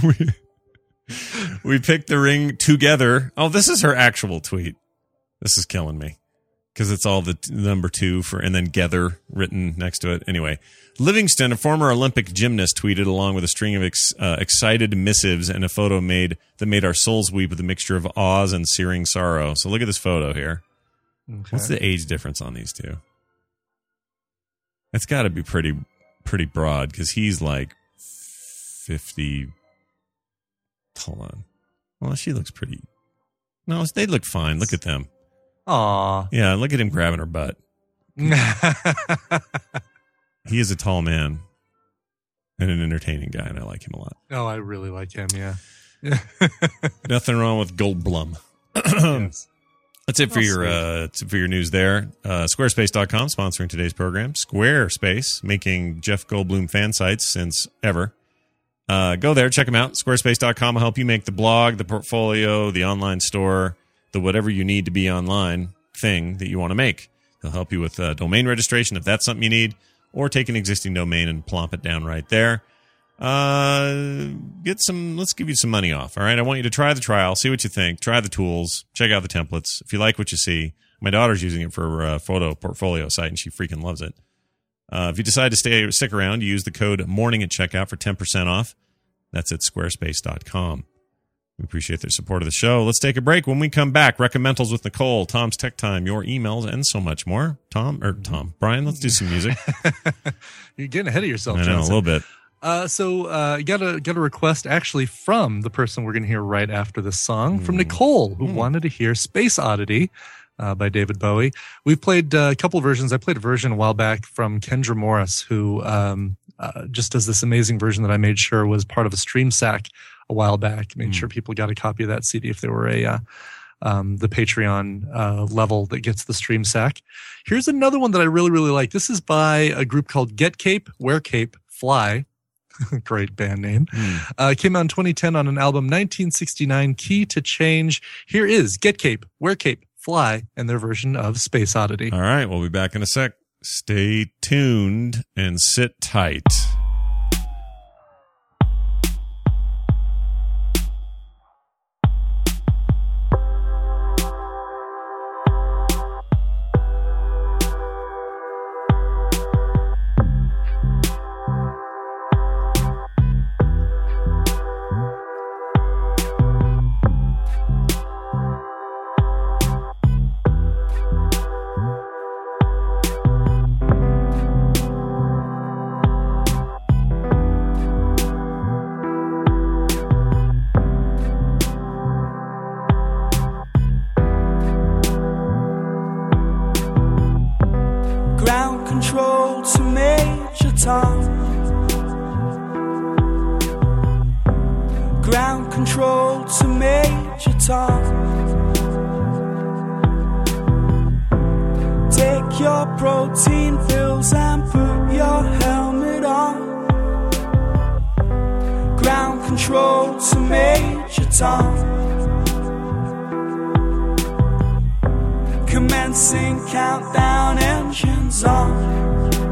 We picked the ring together. Oh, this is her actual tweet. This is killing me because it's all the number 2 and then "gether" written next to it. Anyway, Livingston, a former Olympic gymnast, tweeted along with a string of excited missives and a photo that made our souls weep with a mixture of awe and searing sorrow. So look at this photo here. Okay. What's the age difference on these two? It's got to be pretty broad because he's like 50. Hold on. Well, she looks pretty. No, they look fine. Look at them. Aw. Yeah, look at him grabbing her butt. He is a tall man and an entertaining guy, and I like him a lot. Oh, I really like him, yeah. Nothing wrong with Goldblum. Yes. That's it for your news there. Squarespace.com sponsoring today's program. Squarespace, making Jeff Goldblum fan sites since ever. Go there, check them out. Squarespace.com will help you make the blog, the portfolio, the online store, the whatever you need to be online thing that you want to make. They'll help you with domain registration if that's something you need, or take an existing domain and plop it down right there. Let's give you some money off. All right. I want you to try the trial, see what you think, try the tools, check out the templates. If you like what you see, my daughter's using it for a photo portfolio site and she freaking loves it. If you decide to stick around, you use the code MORNING at checkout for 10% off. That's at squarespace.com. We appreciate their support of the show. Let's take a break. When we come back, Recommendals with Nicole, Tom's Tech Time, your emails, and so much more. Brian, let's do some music. You're getting ahead of yourself, I know, Johnson. a little bit. You got a request actually from the person we're going to hear right after this song, from Nicole, who wanted to hear Space Oddity by David Bowie. We've played a couple of versions. I played a version a while back from Kendra Morris, who just does this amazing version that I made sure was part of a stream sack a while back. Made sure people got a copy of that CD if they were the Patreon level that gets the stream sack. Here's another one that I really, really like. This is by a group called Get Cape, Wear Cape, Fly. Great band name. Came out in 2010 on an album 1969, Key to Change. Here is Get Cape, Wear Cape, Fly, and their version of Space Oddity. All right, we'll be back in a sec. Stay tuned and sit tight. Ground control to Major Tom. Take your protein pills and put your helmet on. Ground control to Major Tom. Commencing countdown, engines on.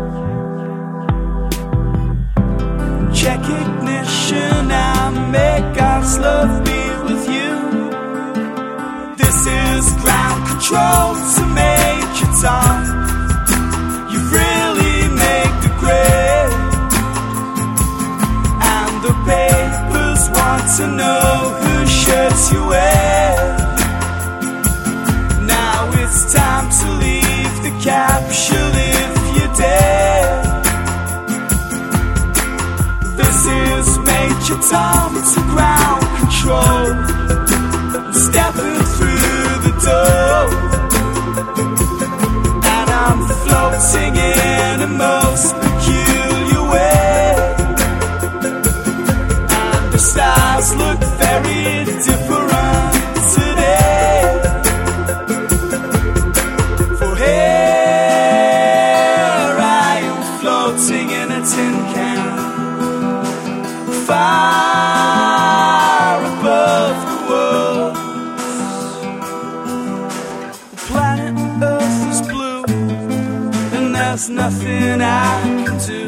Check ignition and may God's love be with you. This is ground control to Major Tom. You've really made the grade, and the papers want to know whose shirts you wear. Now it's time to leave the capsule if you dare. This is Major Tom to ground control. Stepping through the door, and I'm floating in a most peculiar way. And the stars look very different today. For here I am floating in a tin can, far above the world. The planet Earth is blue, and there's nothing I can do.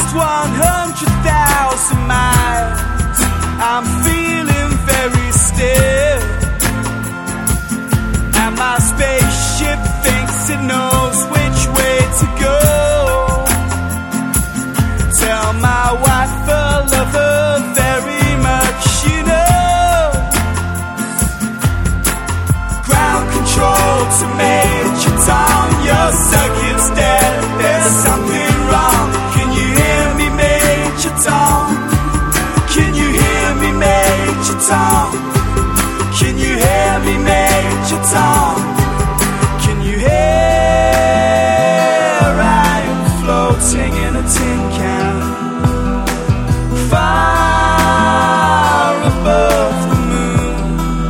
last 100,000 miles. I'm feeling very still, and my spaceship thinks it knows which way to go. Tell my wife I love her very much, you know. Ground control to Major Tom, your circuit's dead. There's something wrong. Can you hear me, Major Tom? Can you hear me, Major Tom? Can you hear me, Major Tom? Can you hear I am floating in a tin can, far above the moon.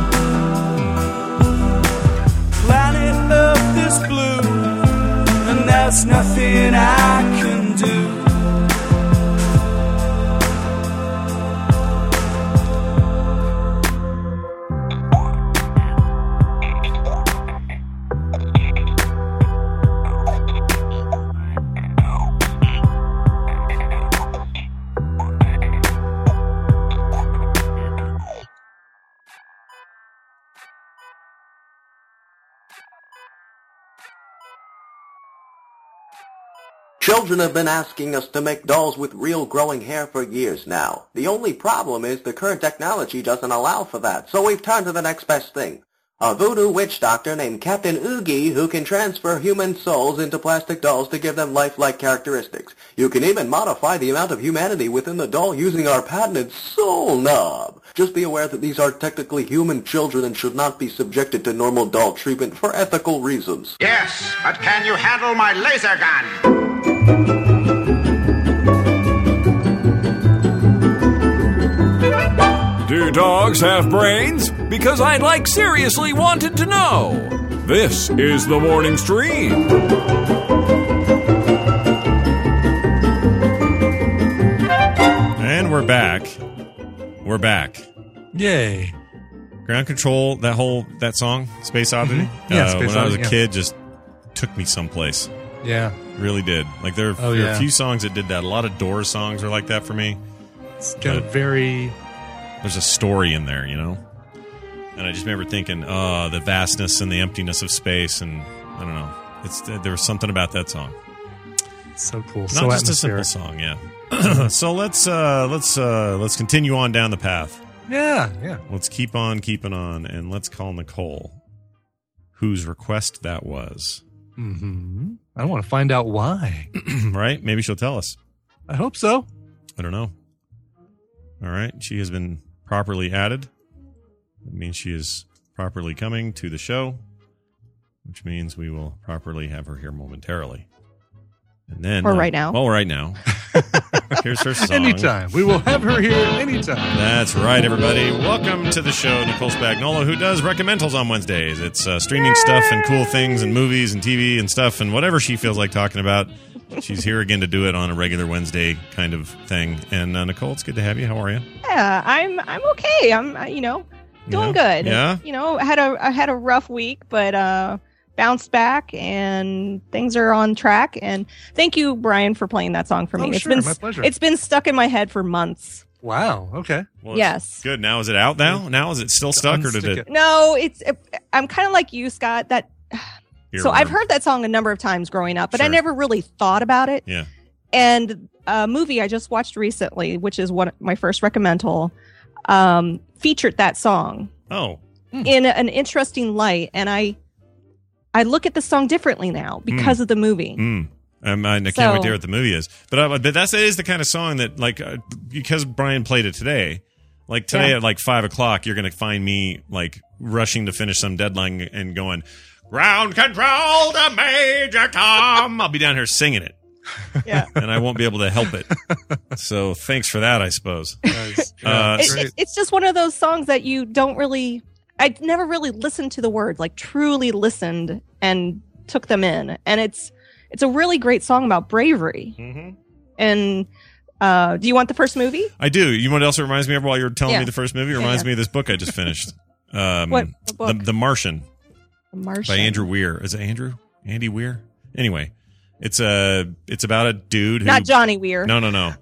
Planet Earth is blue, and there's nothing I can do. Children have been asking us to make dolls with real growing hair for years now. The only problem is the current technology doesn't allow for that, so we've turned to the next best thing. A voodoo witch doctor named Captain Oogie who can transfer human souls into plastic dolls to give them lifelike characteristics. You can even modify the amount of humanity within the doll using our patented soul knob. Just be aware that these are technically human children and should not be subjected to normal doll treatment for ethical reasons. Yes, but can you handle my laser gun? Do dogs have brains? Because I'd like seriously wanted to know. This is the Morning Stream. And we're back. We're back. Yay. Ground Control, that song, Space Oddity. Mm-hmm. Yeah, Space when I was a Oddity, kid, just took me someplace. Yeah. Really did. Like there are a few songs that did that. A lot of Doors songs are like that for me. It's got a very... There's a story in there, you know? And I just remember thinking, the vastness and the emptiness of space, and I don't know. There was something about that song. So cool. Not so just a simple song, yeah. So let's continue on down the path. Yeah. Let's keep on keeping on, and let's call Nicole, whose request that was. Mm-hmm. I want to find out why. Right? Maybe she'll tell us. I hope so. I don't know. All right. She has been properly added. That means she is properly coming to the show, which means we will properly have her here momentarily. And then, or right now. Oh, right now. Here's her song. Anytime. We will have her here anytime. That's right, everybody. Welcome to the show, Nicole Spagnola, who does Recommendals on Wednesdays. It's streaming stuff and cool things and movies and TV and stuff and whatever she feels like talking about. She's here again to do it on a regular Wednesday kind of thing. And Nicole, it's good to have you. How are you? Yeah, I'm okay. I'm doing good. Yeah. I had a rough week, but bounced back and things are on track. And thank you, Brian, for playing that song for me. Sure, my pleasure. It's been stuck in my head for months. Wow. Okay. Well, yes. Good. Now is it out now? Now is it still stuck or did it? No, I'm kind of like you, Scott. I've heard that song a number of times growing up, but I never really thought about it. Yeah. And a movie I just watched recently, which is my first recommendal, featured that song. Oh. In an interesting light, and I look at the song differently now because of the movie. I can't wait to hear what the movie is. But that is the kind of song that, like, because Brian played it today, like today at like 5 o'clock, you're going to find me like rushing to finish some deadline and going, ground control to Major Tom. I'll be down here singing it. Yeah. And I won't be able to help it. So thanks for that, I suppose. It's just one of those songs that you don't really... I never really listened to the words, like truly listened and took them in. And it's a really great song about bravery. Mm-hmm. And do you want the first movie? I do. You know what else it reminds me of while you're telling me the first movie? It reminds me of this book I just finished. What book? The Martian. The Martian. By Andrew Weir. Is it Andrew? Andy Weir? Anyway, It's about a dude who Not Johnny Weir. No.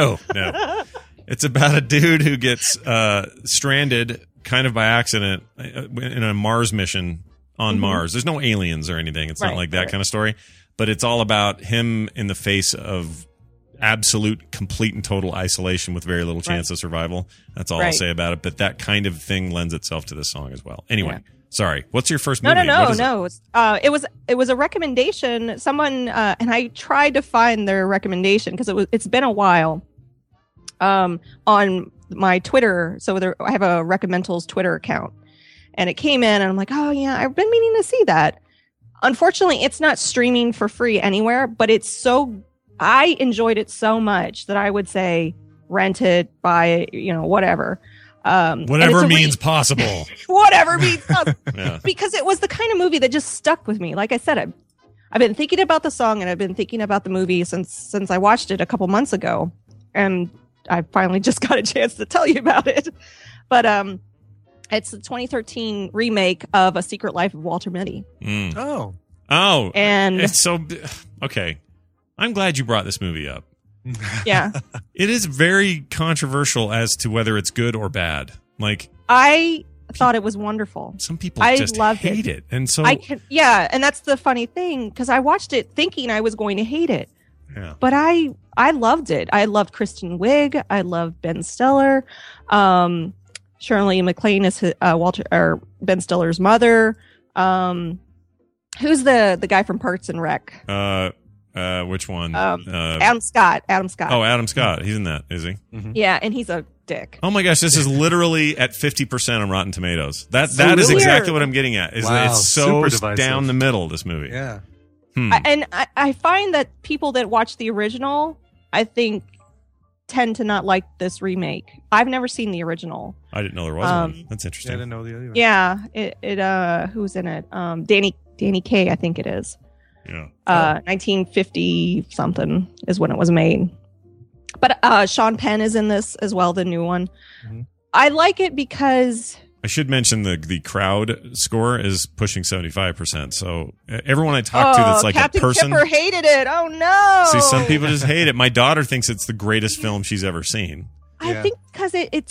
It's about a dude who gets stranded kind of by accident in a Mars mission on Mars. There's no aliens or anything. It's not like that kind of story, but it's all about him in the face of absolute, complete, and total isolation with very little chance of survival. That's all I'll say about it. But that kind of thing lends itself to this song as well. Anyway, sorry. What's your first movie? No. It was a recommendation. Someone and I tried to find their recommendation because it's been a while. On my Twitter, so I have a Recommendals Twitter account, and it came in, and I'm like, oh yeah, I've been meaning to see that. Unfortunately, it's not streaming for free anywhere, but I enjoyed it so much that I would say rent it, buy it, whatever. Whatever means possible. Whatever means possible. Because it was the kind of movie that just stuck with me. Like I said, I've been thinking about the song and I've been thinking about the movie since I watched it a couple months ago, and I finally just got a chance to tell you about it. But it's the 2013 remake of A Secret Life of Walter Mitty. Oh, and it's so okay. I'm glad you brought this movie up. Yeah, it is very controversial as to whether it's good or bad. Like, I thought it was wonderful. Some people just hate it, and so and that's the funny thing, because I watched it thinking I was going to hate it. Yeah. But I loved it. I loved Kristen Wiig. I loved Ben Stiller. Shirley MacLaine is Ben Stiller's mother. Who's the guy from Parks and Rec? Which one? Adam Scott. Oh, Adam Scott. He's in that, is he? Mm-hmm. Yeah, and he's a dick. Oh my gosh, this is literally at 50% on Rotten Tomatoes. That is exactly what I'm getting at. It's so down the middle, this movie. Yeah. I find that people that watch the original, I think, tend to not like this remake. I've never seen the original. I didn't know there was one. That's interesting. I didn't know the other one. Yeah, who's in it? Danny Kaye, I think it is. Yeah. 1950 something is when it was made. But Sean Penn is in this as well, the new one. Mm-hmm. I like it because I should mention the crowd score is pushing 75%. So everyone I talk to that's like Captain a person. Kipper hated it. Oh no! See, some people just hate it. My daughter thinks it's the greatest film she's ever seen. I think because it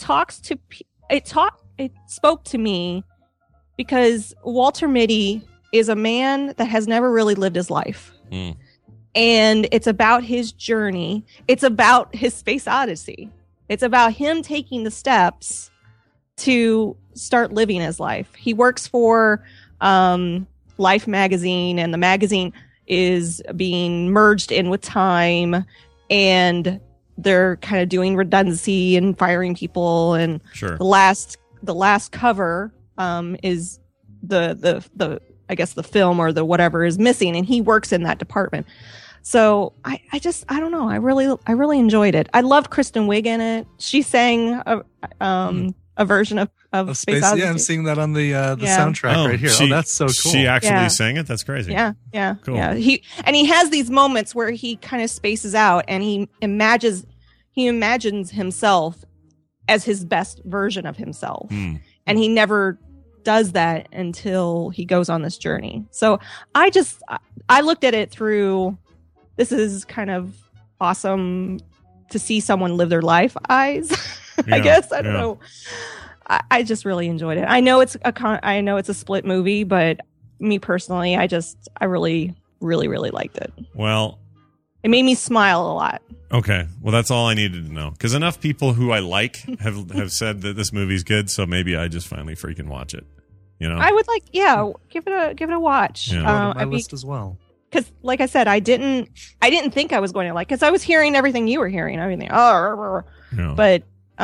spoke to me because Walter Mitty is a man that has never really lived his life. Mm. And it's about his journey. It's about his space odyssey. It's about him taking the steps to start living his life. He works for Life magazine, and the magazine is being merged in with Time, and they're kind of doing redundancy and firing people. And the last cover is the I guess the film or the whatever is missing, and he works in that department. So I don't know. I really enjoyed it. I loved Kristen Wiig in it. She sang a version of Space Odyssey. Yeah, I'm seeing that on the soundtrack right here. That's so cool. She actually sang it? That's crazy. Yeah. Cool. Yeah. He has these moments where he kind of spaces out and he imagines himself as his best version of himself. And he never does that until he goes on this journey. So I looked at it through, this is kind of awesome to see someone live their life eyes. I guess. I don't know. I just really enjoyed it. I know it's a split movie, but me personally, I really, really, really liked it. Well, it made me smile a lot. Okay. Well, that's all I needed to know. Because enough people who I like have said that this movie's good, so maybe I just finally freaking watch it. You know? I would give it a watch. Yeah. My list as well. Because, like I said, I didn't think I was going to like, because I was hearing everything you were hearing, everything. But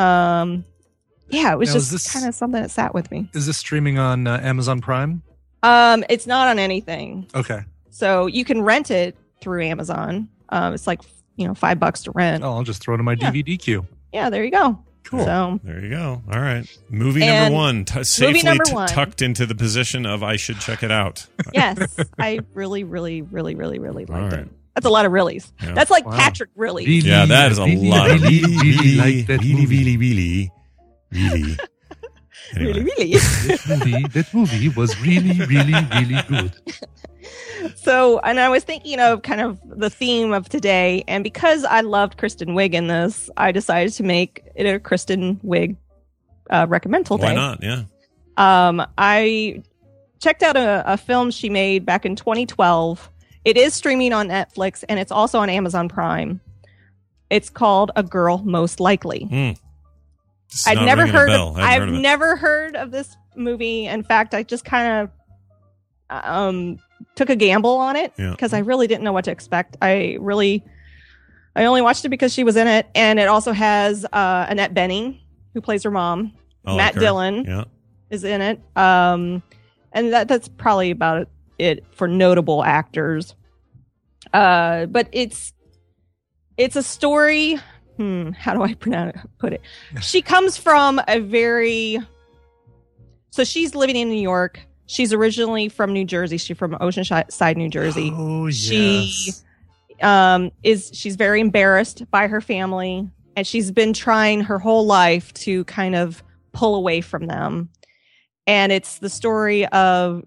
it was just kind of something that sat with me. Is this streaming on Amazon Prime? It's not on anything. Okay. So you can rent it through Amazon. It's like $5 to rent. Oh, I'll just throw it in my DVD queue. Yeah, there you go. Cool. So there you go. All right. Movie number one, safely tucked into the position of I should check it out. Yes, I really, really, really, really, really liked right. it. That's a lot of reallys. Yeah. That's like Patrick really. Yeah, that is a lot of really. Really, really. That movie was really, really, really good. So, and I was thinking of kind of the theme of today, and because I loved Kristen Wiig in this, I decided to make it a Kristen Wiig recommendal day. Why not? Yeah. I checked out a film she made back in 2012. It is streaming on Netflix, and it's also on Amazon Prime. It's called A Girl Most Likely. I've never heard of this movie. In fact, I just kind of took a gamble on it because I really didn't know what to expect. I only watched it because she was in it, and it also has Annette Bening, who plays her mom. Matt Dillon is in it, and that's probably about it for notable actors. But it's a story. How do I put it? She comes from so she's living in New York. She's originally from New Jersey. She's from Oceanside, New Jersey. Oh, yes. She's very embarrassed by her family, and she's been trying her whole life to kind of pull away from them. And it's the story of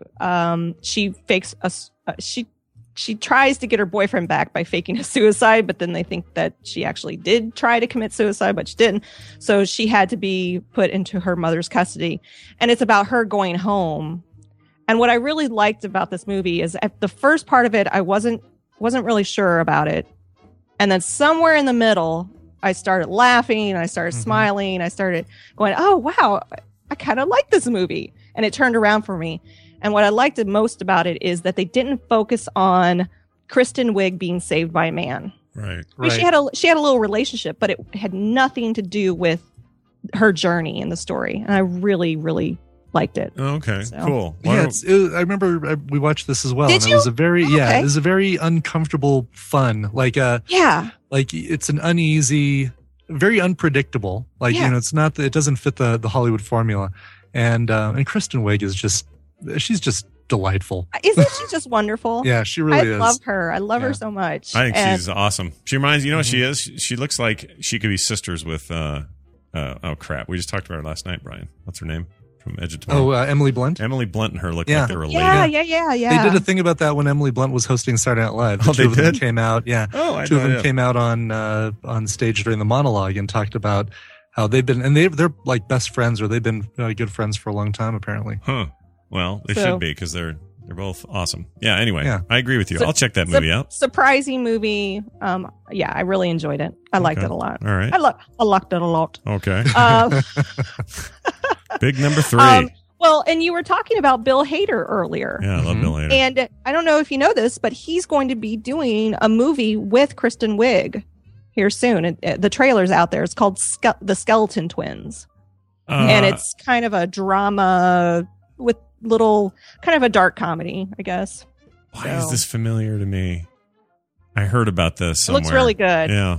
she tries to get her boyfriend back by faking a suicide, but then they think that she actually did try to commit suicide, but she didn't. So she had to be put into her mother's custody. And it's about her going home. And what I really liked about this movie is at the first part of it, I wasn't really sure about it. And then somewhere in the middle, I started laughing, I started smiling, I started going, oh, wow, I kind of like this movie. And it turned around for me. And what I liked the most about it is that they didn't focus on Kristen Wiig being saved by a man. Right. I mean, she had a little relationship, but it had nothing to do with her journey in the story. And I really, really liked it. Oh, okay, cool. Yeah, I remember we watched this as well. Did and you? It was it was a very uncomfortable fun. Like it's an uneasy, very unpredictable. Like it's not it doesn't fit the Hollywood formula. And Kristen Wiig is she's just delightful. Isn't she just wonderful? Yeah, she really is. I love her. I love her so much. I think she's awesome. She reminds what she is. She looks like she could be sisters with oh crap. We just talked about her last night, Brian. What's her name? From Edge of Tomorrow. Emily Blunt. Emily Blunt and her look like they were related. Yeah. They did a thing about that when Emily Blunt was hosting Saturday Night Live. They did? Them came out. Yeah. Oh, Two of them came out on stage during the monologue and talked about how they've been, and they're like best friends, or they've been good friends for a long time, apparently. Huh. Well, they should be because they're both awesome. Yeah. Anyway, I agree with you. I'll check that movie out. Surprising movie. I really enjoyed it. I liked it a lot. All right. I liked it a lot. Okay. Big number 3. Well, and you were talking about Bill Hader earlier. Yeah, I love Bill Hader. And I don't know if you know this, but he's going to be doing a movie with Kristen Wiig here soon. The trailer's out there. It's called The Skeleton Twins. And it's kind of a drama with kind of a dark comedy, I guess. Why is this familiar to me? I heard about this somewhere. It looks really good. Yeah.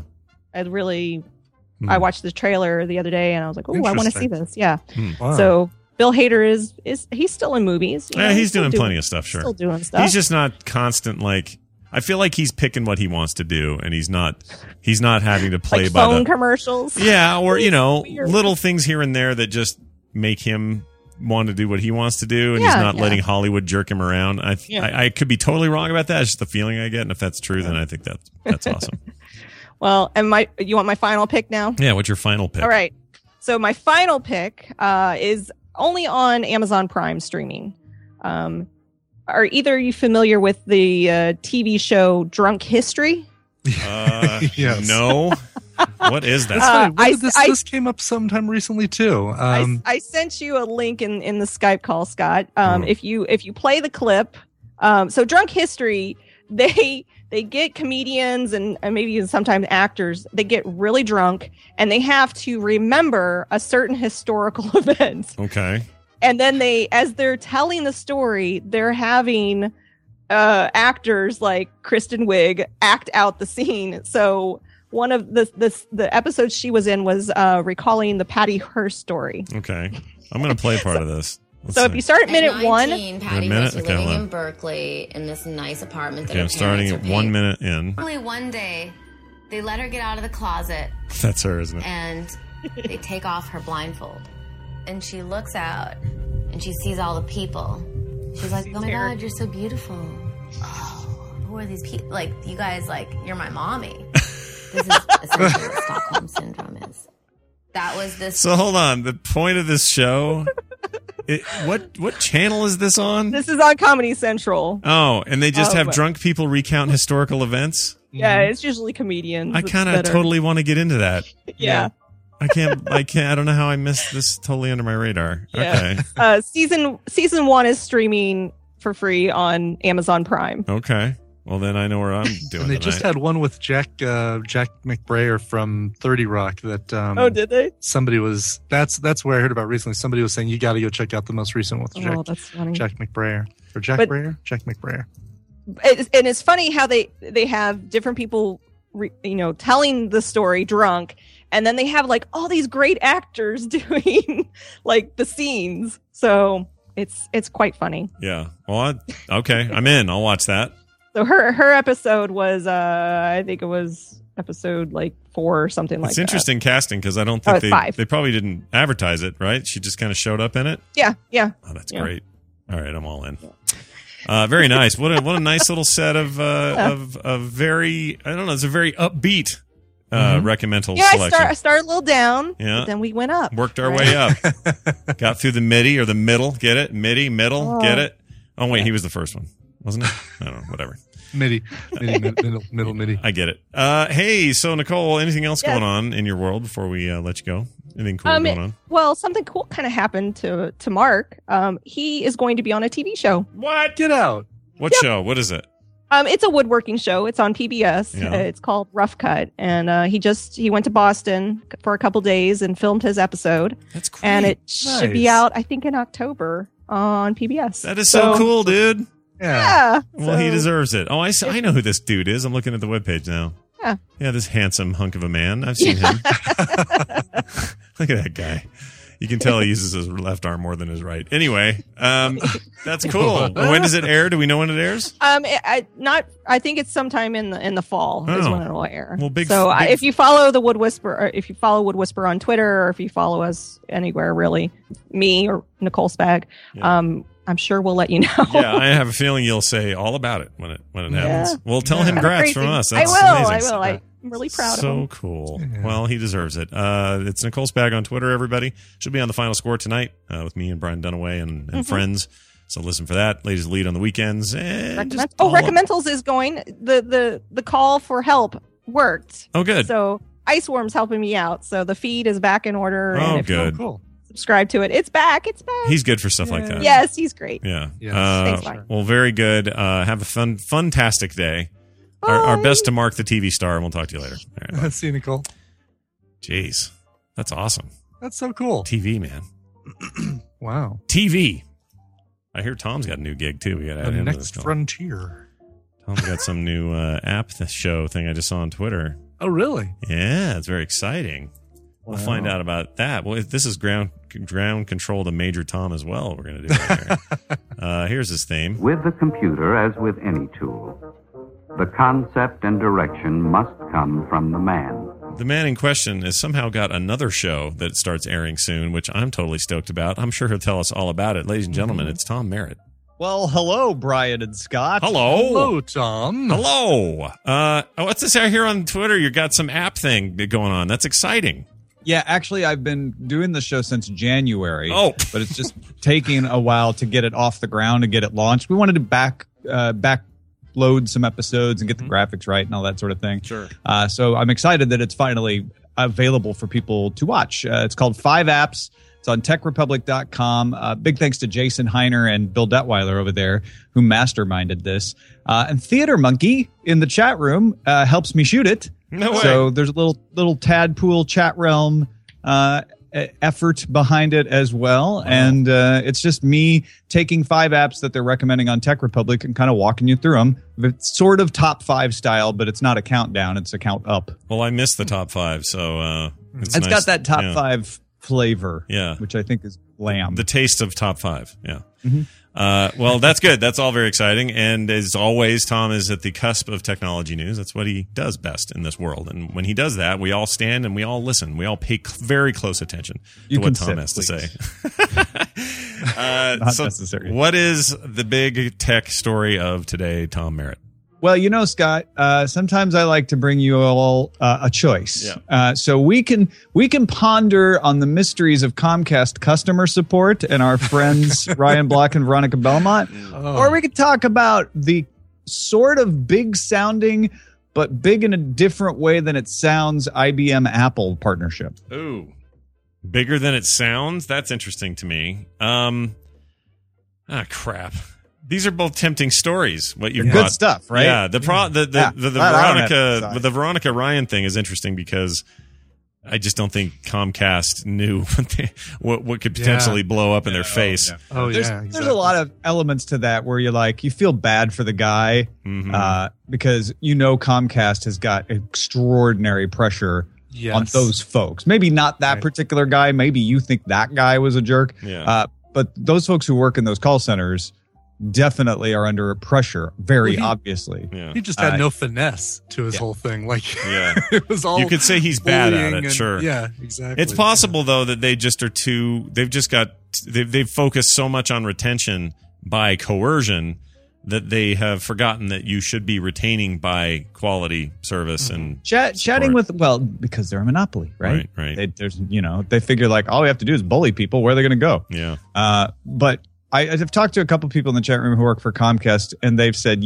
I watched the trailer the other day and I was like, oh, I want to see this. Yeah. Wow. So Bill Hader is he's still in movies. Yeah, he's doing plenty of stuff, sure. Still doing stuff. He's just not constant, I feel like he's picking what he wants to do, and he's not having to play by phone commercials. Yeah, or little things here and there that just make him want to do what he wants to do, and he's not letting Hollywood jerk him around. I could be totally wrong about that. It's just the feeling I get, and if that's true, then I think that's awesome. Well, you want my final pick now? Yeah, what's your final pick? All right. So my final pick is only on Amazon Prime streaming. Are either of you familiar with the TV show Drunk History? Yes. No. What is that? That's funny. This came up sometime recently too. I sent you a link in the Skype call, Scott. If you play the clip, so Drunk History, they get comedians and maybe even sometimes actors. They get really drunk and they have to remember a certain historical event. Okay. And then as they're telling the story, they're having actors like Kristen Wiig act out the scene. So one of the episodes she was in was recalling the Patty Hearst story. Okay. I'm going to play part of this. If you start at minute 1. Patty was living in Berkeley in this nice apartment that her I'm starting at 1 minute in. Only one day, they let her get out of the closet. That's her, isn't it? And they take off her blindfold. and she looks out and she sees all the people. She's like, oh my God, you're so beautiful. Oh, who are these people? Like, you guys, like, you're my mommy. This is essentially what Stockholm Syndrome is. That was this. So hold on. The point of this show, what channel is this on? This is on Comedy Central. Oh, and they just have drunk people recount historical events? Yeah, it's usually comedians. I kind of totally want to get into that. Yeah. I can't. I don't know how I missed this. Totally under my radar. Yeah. Okay. Season 1 is streaming for free on Amazon Prime. Okay. Well, then I know where I'm doing. And they just had one with Jack McBrayer from 30 Rock. That oh, did they? Somebody was. That's where I heard about recently. Somebody was saying you got to go check out the most recent one with that's funny. Jack McBrayer or Jack McBrayer. And it's funny how they have different people, telling the story drunk, and then they have like all these great actors doing like the scenes. So it's quite funny. Yeah. Well, okay. I'm in. I'll watch that. So her episode was I think it was episode like 4 or something like that. It's interesting casting because I don't think they probably didn't advertise it, right? She just kind of showed up in it. Yeah. Oh, that's great. All right, I'm all in. Very nice. What a nice little set of very, I don't know, it's a very upbeat recommendal selection. I started a little down, but then we went up. Worked our way up. Got through the MIDI or the middle. Get it? MIDI, middle. Get it? Oh, wait, he was the first one, wasn't it? I don't know, whatever. MIDI, middle MIDI. I get it. Hey, so Nicole, anything else going on in your world before we let you go? Anything cool going on? Well, something cool kind of happened to Mark. He is going to be on a TV show. What? Get out. What show? What is it? It's a woodworking show. It's on PBS. Yeah. It's called Rough Cut. And he went to Boston for a couple days and filmed his episode. That's great. And it should be out, I think, in October on PBS. That is so cool, dude. Yeah. Well, he deserves it. Oh, I know who this dude is. I'm looking at the webpage now. Yeah. Yeah, this handsome hunk of a man. I've seen him. Look at that guy. You can tell he uses his left arm more than his right. Anyway, that's cool. When does it air? Do we know when it airs? I think it's sometime in the fall is when it'll air. Well, if you follow the Wood Whisperer, or if you follow Wood Whisperer on Twitter, or if you follow us anywhere, really, me or Nicole Spag, I'm sure we'll let you know. Yeah, I have a feeling you'll say all about it when it happens. We'll tell him grats from us. That's I amazing. will. I'm really proud of him. So cool. Yeah. Well, he deserves it. It's Nicole Spag on Twitter, everybody. She'll be on the Final Score tonight with me and Brian Dunaway and friends. So listen for that. Ladies Lead on the weekends. Recommendals is going. The call for help worked. Oh, good. So Iceworm's helping me out. So the feed is back in order. Oh, and good. Cool. Subscribe to it. It's back. He's good for stuff like that. Yes, he's great. Yeah. Yes. Thanks, well, very good. Have a fantastic day. Our best to Mark the TV star, and we'll talk to you later. All right, see you, Nicole. Jeez. That's awesome. That's so cool. TV, man. Wow. TV. I hear Tom's got a new gig, too. We got to add him to this Next Frontier. Tom's got some new app show thing I just saw on Twitter. Oh, really? Yeah, it's very exciting. We'll find out about that. Well, this is ground control to Major Tom as well. We're going to do right here. Here's his theme. With the computer, as with any tool, the concept and direction must come from the man. The man in question has somehow got another show that starts airing soon, which I'm totally stoked about. I'm sure he'll tell us all about it. Ladies and gentlemen, it's Tom Merritt. Well, hello, Brian and Scott. Hello. Hello, Tom. Hello. What's this out here on Twitter? You got some app thing going on. That's exciting. Yeah, actually, I've been doing the show since January. Oh. But it's just taking a while to get it off the ground and get it launched. We wanted to backload some episodes and get the graphics right and all that sort of thing. Sure. So I'm excited that it's finally available for people to watch. It's called 5 Apps. It's on techrepublic.com. Big thanks to Jason Heiner and Bill Detweiler over there who masterminded this. And Theater Monkey in the chat room helps me shoot it. No way. So there's a little Tadpool chat realm effort behind it as well. Wow. And it's just me taking 5 apps that they're recommending on Tech Republic and kind of walking you through them. It's sort of top 5 style, but it's not a countdown. It's a count up. Well, I missed the top 5, so it's nice. Got that top 5 flavor, yeah, which I think is lamb. The taste of top 5, yeah. Mm-hmm. Well, that's good. That's all very exciting. And as always, Tom is at the cusp of technology news. That's what he does best in this world. And when he does that, we all stand and we all listen. We all pay very close attention to what Tom has to say. Not necessary. What is the big tech story of today, Tom Merritt? Well, Scott, sometimes I like to bring you all a choice. Yeah. So we can ponder on the mysteries of Comcast customer support and our friends Ryan Block and Veronica Belmont. Or we could talk about the sort of big sounding, but big in a different way than it sounds, IBM Apple partnership. Ooh. Bigger than it sounds? That's interesting to me. Crap. These are both tempting stories. What you've good brought. Stuff, right? Yeah, the Veronica Ryan thing is interesting because I just don't think Comcast knew what could potentially blow up in their face. There's a lot of elements to that where you feel bad for the guy because Comcast has got extraordinary pressure on those folks. Maybe not that particular guy. Maybe you think that guy was a jerk. Yeah. But those folks who work in those call centers definitely are under pressure, obviously. Yeah. He just had no finesse to his whole thing. It was all. You could say he's bad at it, sure. Yeah, exactly. It's possible though that they just are too. They've focused so much on retention by coercion that they have forgotten that you should be retaining by quality service and chatting with. Well, because they're a monopoly, right? Right. They figure all we have to do is bully people. Where are they going to go? Yeah. But I've talked to a couple people in the chat room who work for Comcast, and they've said,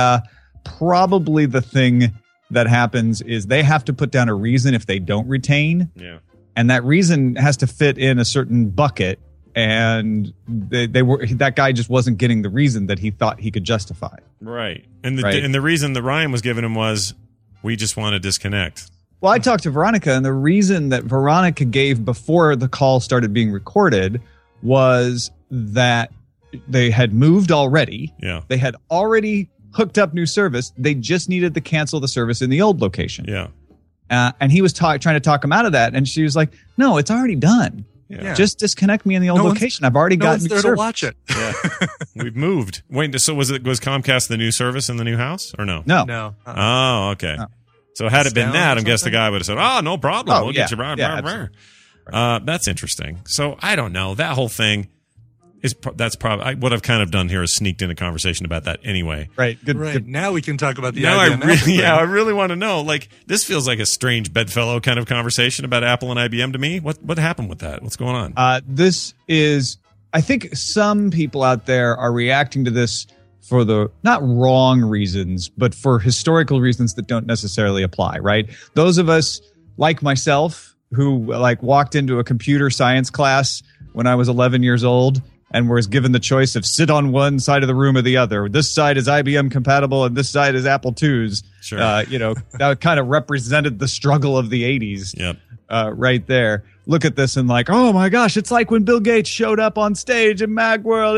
probably the thing that happens is they have to put down a reason if they don't retain. Yeah. And that reason has to fit in a certain bucket. And that guy just wasn't getting the reason that he thought he could justify. Right. And the reason that Ryan was giving him was, we just want to disconnect. Well, I talked to Veronica, and the reason that Veronica gave before the call started being recorded was that they had moved already. Yeah. They had already hooked up new service. They just needed to cancel the service in the old location. Yeah. And he was trying to talk him out of that. And she was like, no, it's already done. Yeah. Just disconnect me in the old location. I've already got new there service. to watch it. Yeah. We've moved. Wait, so was Comcast the new service in the new house or no? No. Oh, okay. No. So had it been that, I guess the guy would have said, no problem. We'll get you right. That's interesting. So I don't know. That whole thing that's probably what I've kind of done here is sneaked in a conversation about that anyway. Right. Good. Now we can talk about the IBM. I really want to know. This feels like a strange bedfellow kind of conversation about Apple and IBM to me. What happened with that? What's going on? This is, I think some people out there are reacting to this for the not wrong reasons, but for historical reasons that don't necessarily apply. Right. Those of us like myself who walked into a computer science class when I was 11 years old and was given the choice of sit on one side of the room or the other. This side is IBM compatible and this side is Apple IIs. Sure. That kind of represented the struggle of the 80s. Yep. Right there. Look at this and oh my gosh, it's like when Bill Gates showed up on stage in Macworld.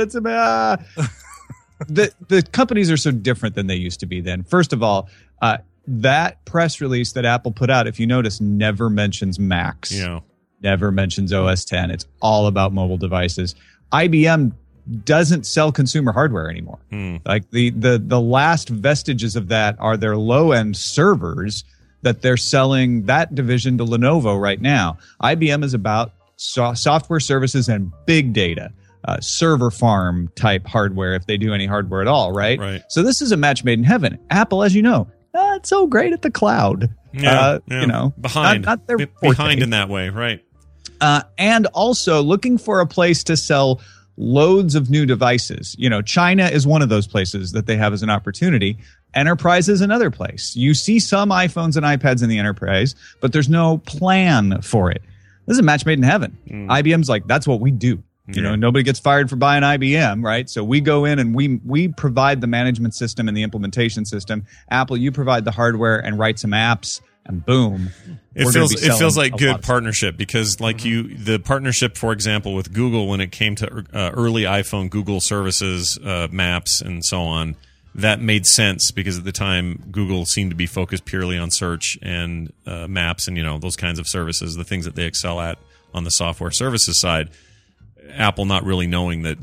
The companies are so different than they used to be then. First of all, that press release that Apple put out, if you notice, never mentions Macs. Yeah. Never mentions OS X. It's all about mobile devices. IBM doesn't sell consumer hardware anymore. The last vestiges of that are their low-end servers that they're selling that division to Lenovo right now. IBM is about software services and big data, server farm type hardware if they do any hardware at all, right? Right. So this is a match made in heaven. Apple, as you know, not so great at the cloud. Behind. Not their behind in that way, right? And also looking for a place to sell loads of new devices. China is one of those places that they have as an opportunity. Enterprise is another place. You see some iPhones and iPads in the enterprise, but there's no plan for it. This is a match made in heaven. IBM's that's what we do. Nobody gets fired for buying IBM, right? So we go in and we provide the management system and the implementation system. Apple, you provide the hardware and write some apps. And boom, it feels like good partnership because the partnership, for example, with Google when it came to early iPhone Google services, maps and so on, that made sense because at the time Google seemed to be focused purely on search and maps and those kinds of services, the things that they excel at on the software services side. Apple not really knowing that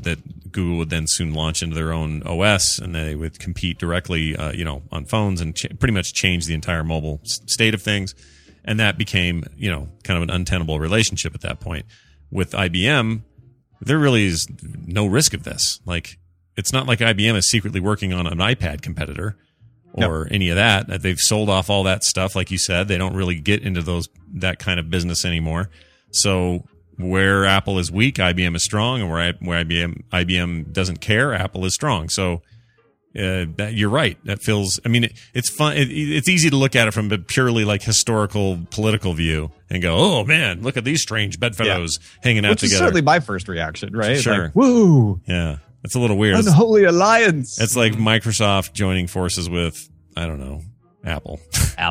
Google would then soon launch into their own OS, and they would compete directly, on phones and pretty much change the entire mobile state of things. And that became, kind of an untenable relationship at that point. With IBM, there really is no risk of this. Like, it's not like IBM is secretly working on an iPad competitor or any of that. They've sold off all that stuff, like you said. They don't really get into that kind of business anymore. So where Apple is weak, IBM is strong, and where IBM doesn't care, Apple is strong. So you're right. That feels. I mean, it's fun. It's easy to look at it from a purely like historical, political view and go, "Oh man, look at these strange bedfellows hanging out Which together." is certainly my first reaction, right? Sure. Like, woo! Yeah, it's a little weird. Unholy alliance. It's like Microsoft joining forces with, I don't know, Apple.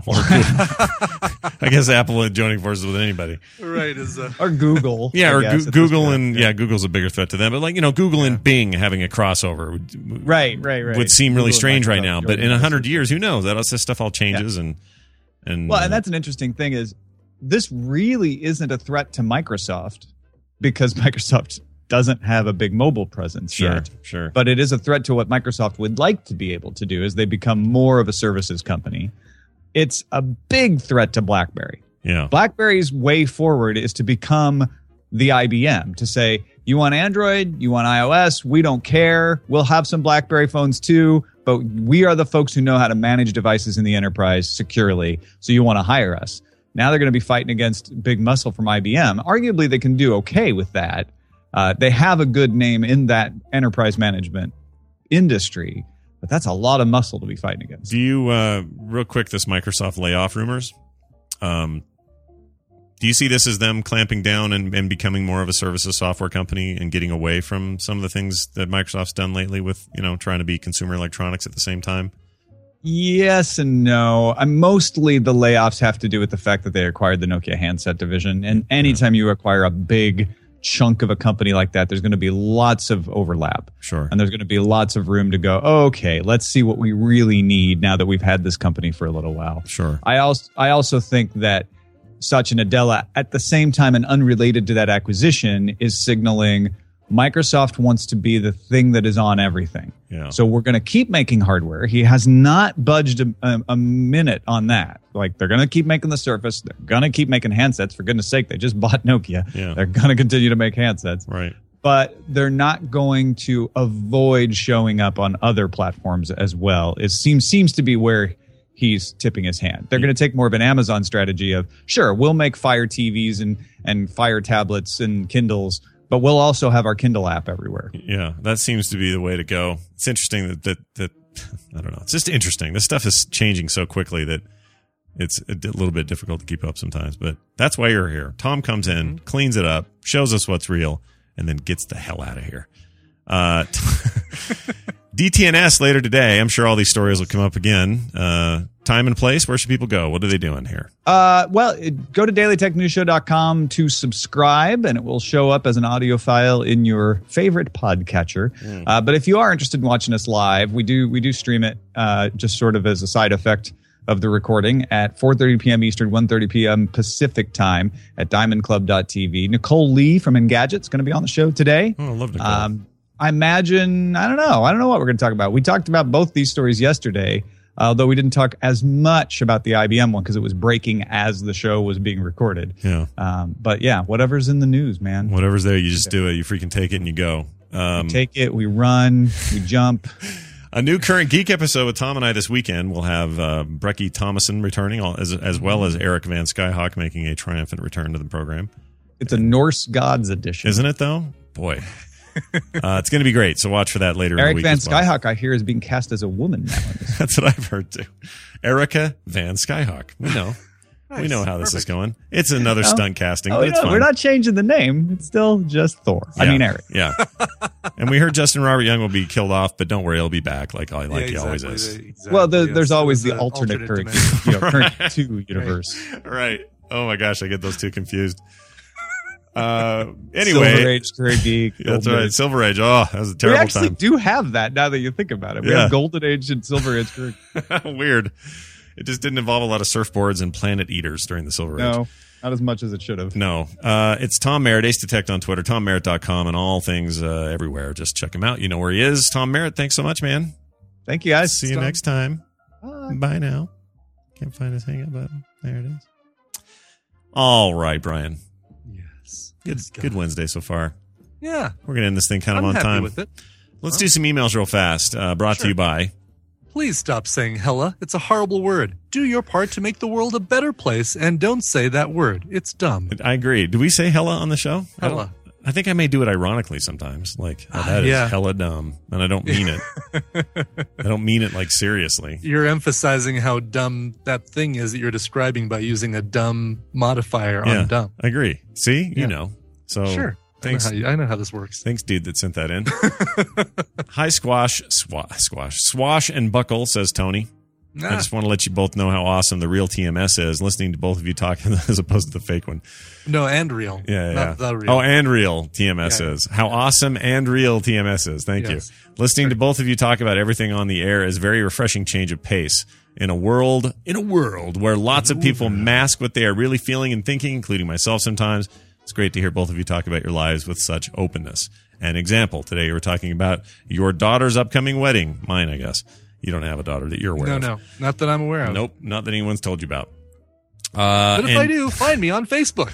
I guess Apple joining forces with anybody. Right. Or Google. Yeah, or Google and Google's a bigger threat to them. But like, Google and Bing having a crossover would seem really strange right now. But in 100 years, who knows? This stuff all changes and that's an interesting thing is this really isn't a threat to Microsoft because Microsoft doesn't have a big mobile presence yet. Sure. But it is a threat to what Microsoft would like to be able to do as they become more of a services company. It's a big threat to BlackBerry. Yeah. BlackBerry's way forward is to become the IBM, to say, you want Android, you want iOS, we don't care. We'll have some BlackBerry phones too, but we are the folks who know how to manage devices in the enterprise securely, so you want to hire us. Now they're going to be fighting against big muscle from IBM. Arguably, they can do okay with that. They have a good name in that enterprise management industry, but that's a lot of muscle to be fighting against. Do you, real quick, this Microsoft layoff rumors, do you see this as them clamping down and becoming more of a services software company and getting away from some of the things that Microsoft's done lately with, trying to be consumer electronics at the same time? Yes and no. Mostly the layoffs have to do with the fact that they acquired the Nokia handset division. And anytime you acquire a big chunk of a company like that, there's going to be lots of overlap. Sure. And there's going to be lots of room to go, okay, let's see what we really need now that we've had this company for a little while. Sure. I also think that Satya Nadella, at the same time and unrelated to that acquisition, is signaling Microsoft wants to be the thing that is on everything. Yeah. So we're going to keep making hardware. He has not budged a minute on that. Like, they're going to keep making the Surface. They're going to keep making handsets. For goodness sake, they just bought Nokia. Yeah. They're going to continue to make handsets. Right. But they're not going to avoid showing up on other platforms as well. It seems to be where he's tipping his hand. They're going to take more of an Amazon strategy of, sure, we'll make Fire TVs and Fire tablets and Kindles, but we'll also have our Kindle app everywhere. Yeah, that seems to be the way to go. It's interesting that I don't know. It's just interesting. This stuff is changing so quickly that it's a little bit difficult to keep up sometimes. But that's why you're here. Tom comes in, cleans it up, shows us what's real, and then gets the hell out of here. DTNS later today. I'm sure all these stories will come up again. Time and place. Where should people go? What are they doing here? Well, go to dailytechnewsshow.com to subscribe, and it will show up as an audio file in your favorite podcatcher. But if you are interested in watching us live, we do stream it just sort of as a side effect of the recording at 4:30 p.m. Eastern, 1:30 p.m. Pacific time at diamondclub.tv. Nicole Lee from Engadget's going to be on the show today. Oh, I love Nicole. I imagine, I don't know what we're going to talk about. We talked about both these stories yesterday, although we didn't talk as much about the IBM one because it was breaking as the show was being recorded. Yeah. But yeah, whatever's in the news, man. Whatever's there, you just do it. You freaking take it and you go. We take it, we run, we jump. A new Current Geek episode with Tom and I this weekend. We'll have Brecky Thomason returning, as well as Eric Van Skyhawk making a triumphant return to the program. It's a Norse Gods edition. Isn't it, though? Boy. It's going to be great, so watch for that later in the week. Eric Van Skyhawk, I hear, is being cast as a woman now. That's what I've heard, too. Erica Van Skyhawk. We know. Nice. We know how this is going. It's another stunt casting. But it's fine. We're not changing the name. It's still just Thor. Yeah, I mean, Eric. Yeah. And we heard Justin Robert Young will be killed off, but don't worry, he'll be back like he always is. Exactly. Well, there's always the alternate Current 2 universe. Right. Oh, my gosh, I get those two confused. Anyway, Silver Age, Current Geek. That's right, Silver Age. Oh, that was a terrible time. We actually do have that now that you think about it. We have Golden Age and Silver Age. Weird. It just didn't involve a lot of surfboards and planet eaters during the Silver Age. Not as much as it should have. No. It's Tom Merritt, Ace Detect on Twitter, TomMerritt.com, and all things everywhere. Just check him out. You know where he is. Tom Merritt, thanks so much, man. Thank you, guys. See you next time. Bye now. Can't find his hang up button. There it is. All right, Brian. Yes. Good Wednesday so far. Yeah. We're going to end this thing kind of I'm on happy time. with it. Let's do some emails real fast. Brought to you by... Please stop saying hella. It's a horrible word. Do your part to make the world a better place and don't say that word. It's dumb. I agree. Do we say hella on the show? Hella. I think I may do it ironically sometimes. Like, that is hella dumb. And I don't mean it. I don't mean it like seriously. You're emphasizing how dumb that thing is that you're describing by using a dumb modifier on dumb. I agree. See? You know. So sure. Thanks. I know how this works. Thanks, dude, that sent that in. Hi, Swash and Buckle, says Tony. I just want to let you both know how awesome the real TMS is, listening to both of you talking as opposed to the fake one. No, and real. Yeah, Not the real. Oh, and real TMS is. How awesome and real TMS is. Thank you. Listening to both of you talk about everything on the air is a very refreshing change of pace. In a world where lots of people mask what they are really feeling and thinking, including myself sometimes, it's great to hear both of you talk about your lives with such openness. An example, today you were talking about your daughter's upcoming wedding. Mine, I guess. You don't have a daughter that you're aware of. No, not that I'm aware of. Nope, not that anyone's told you about. But if I do, find me on Facebook.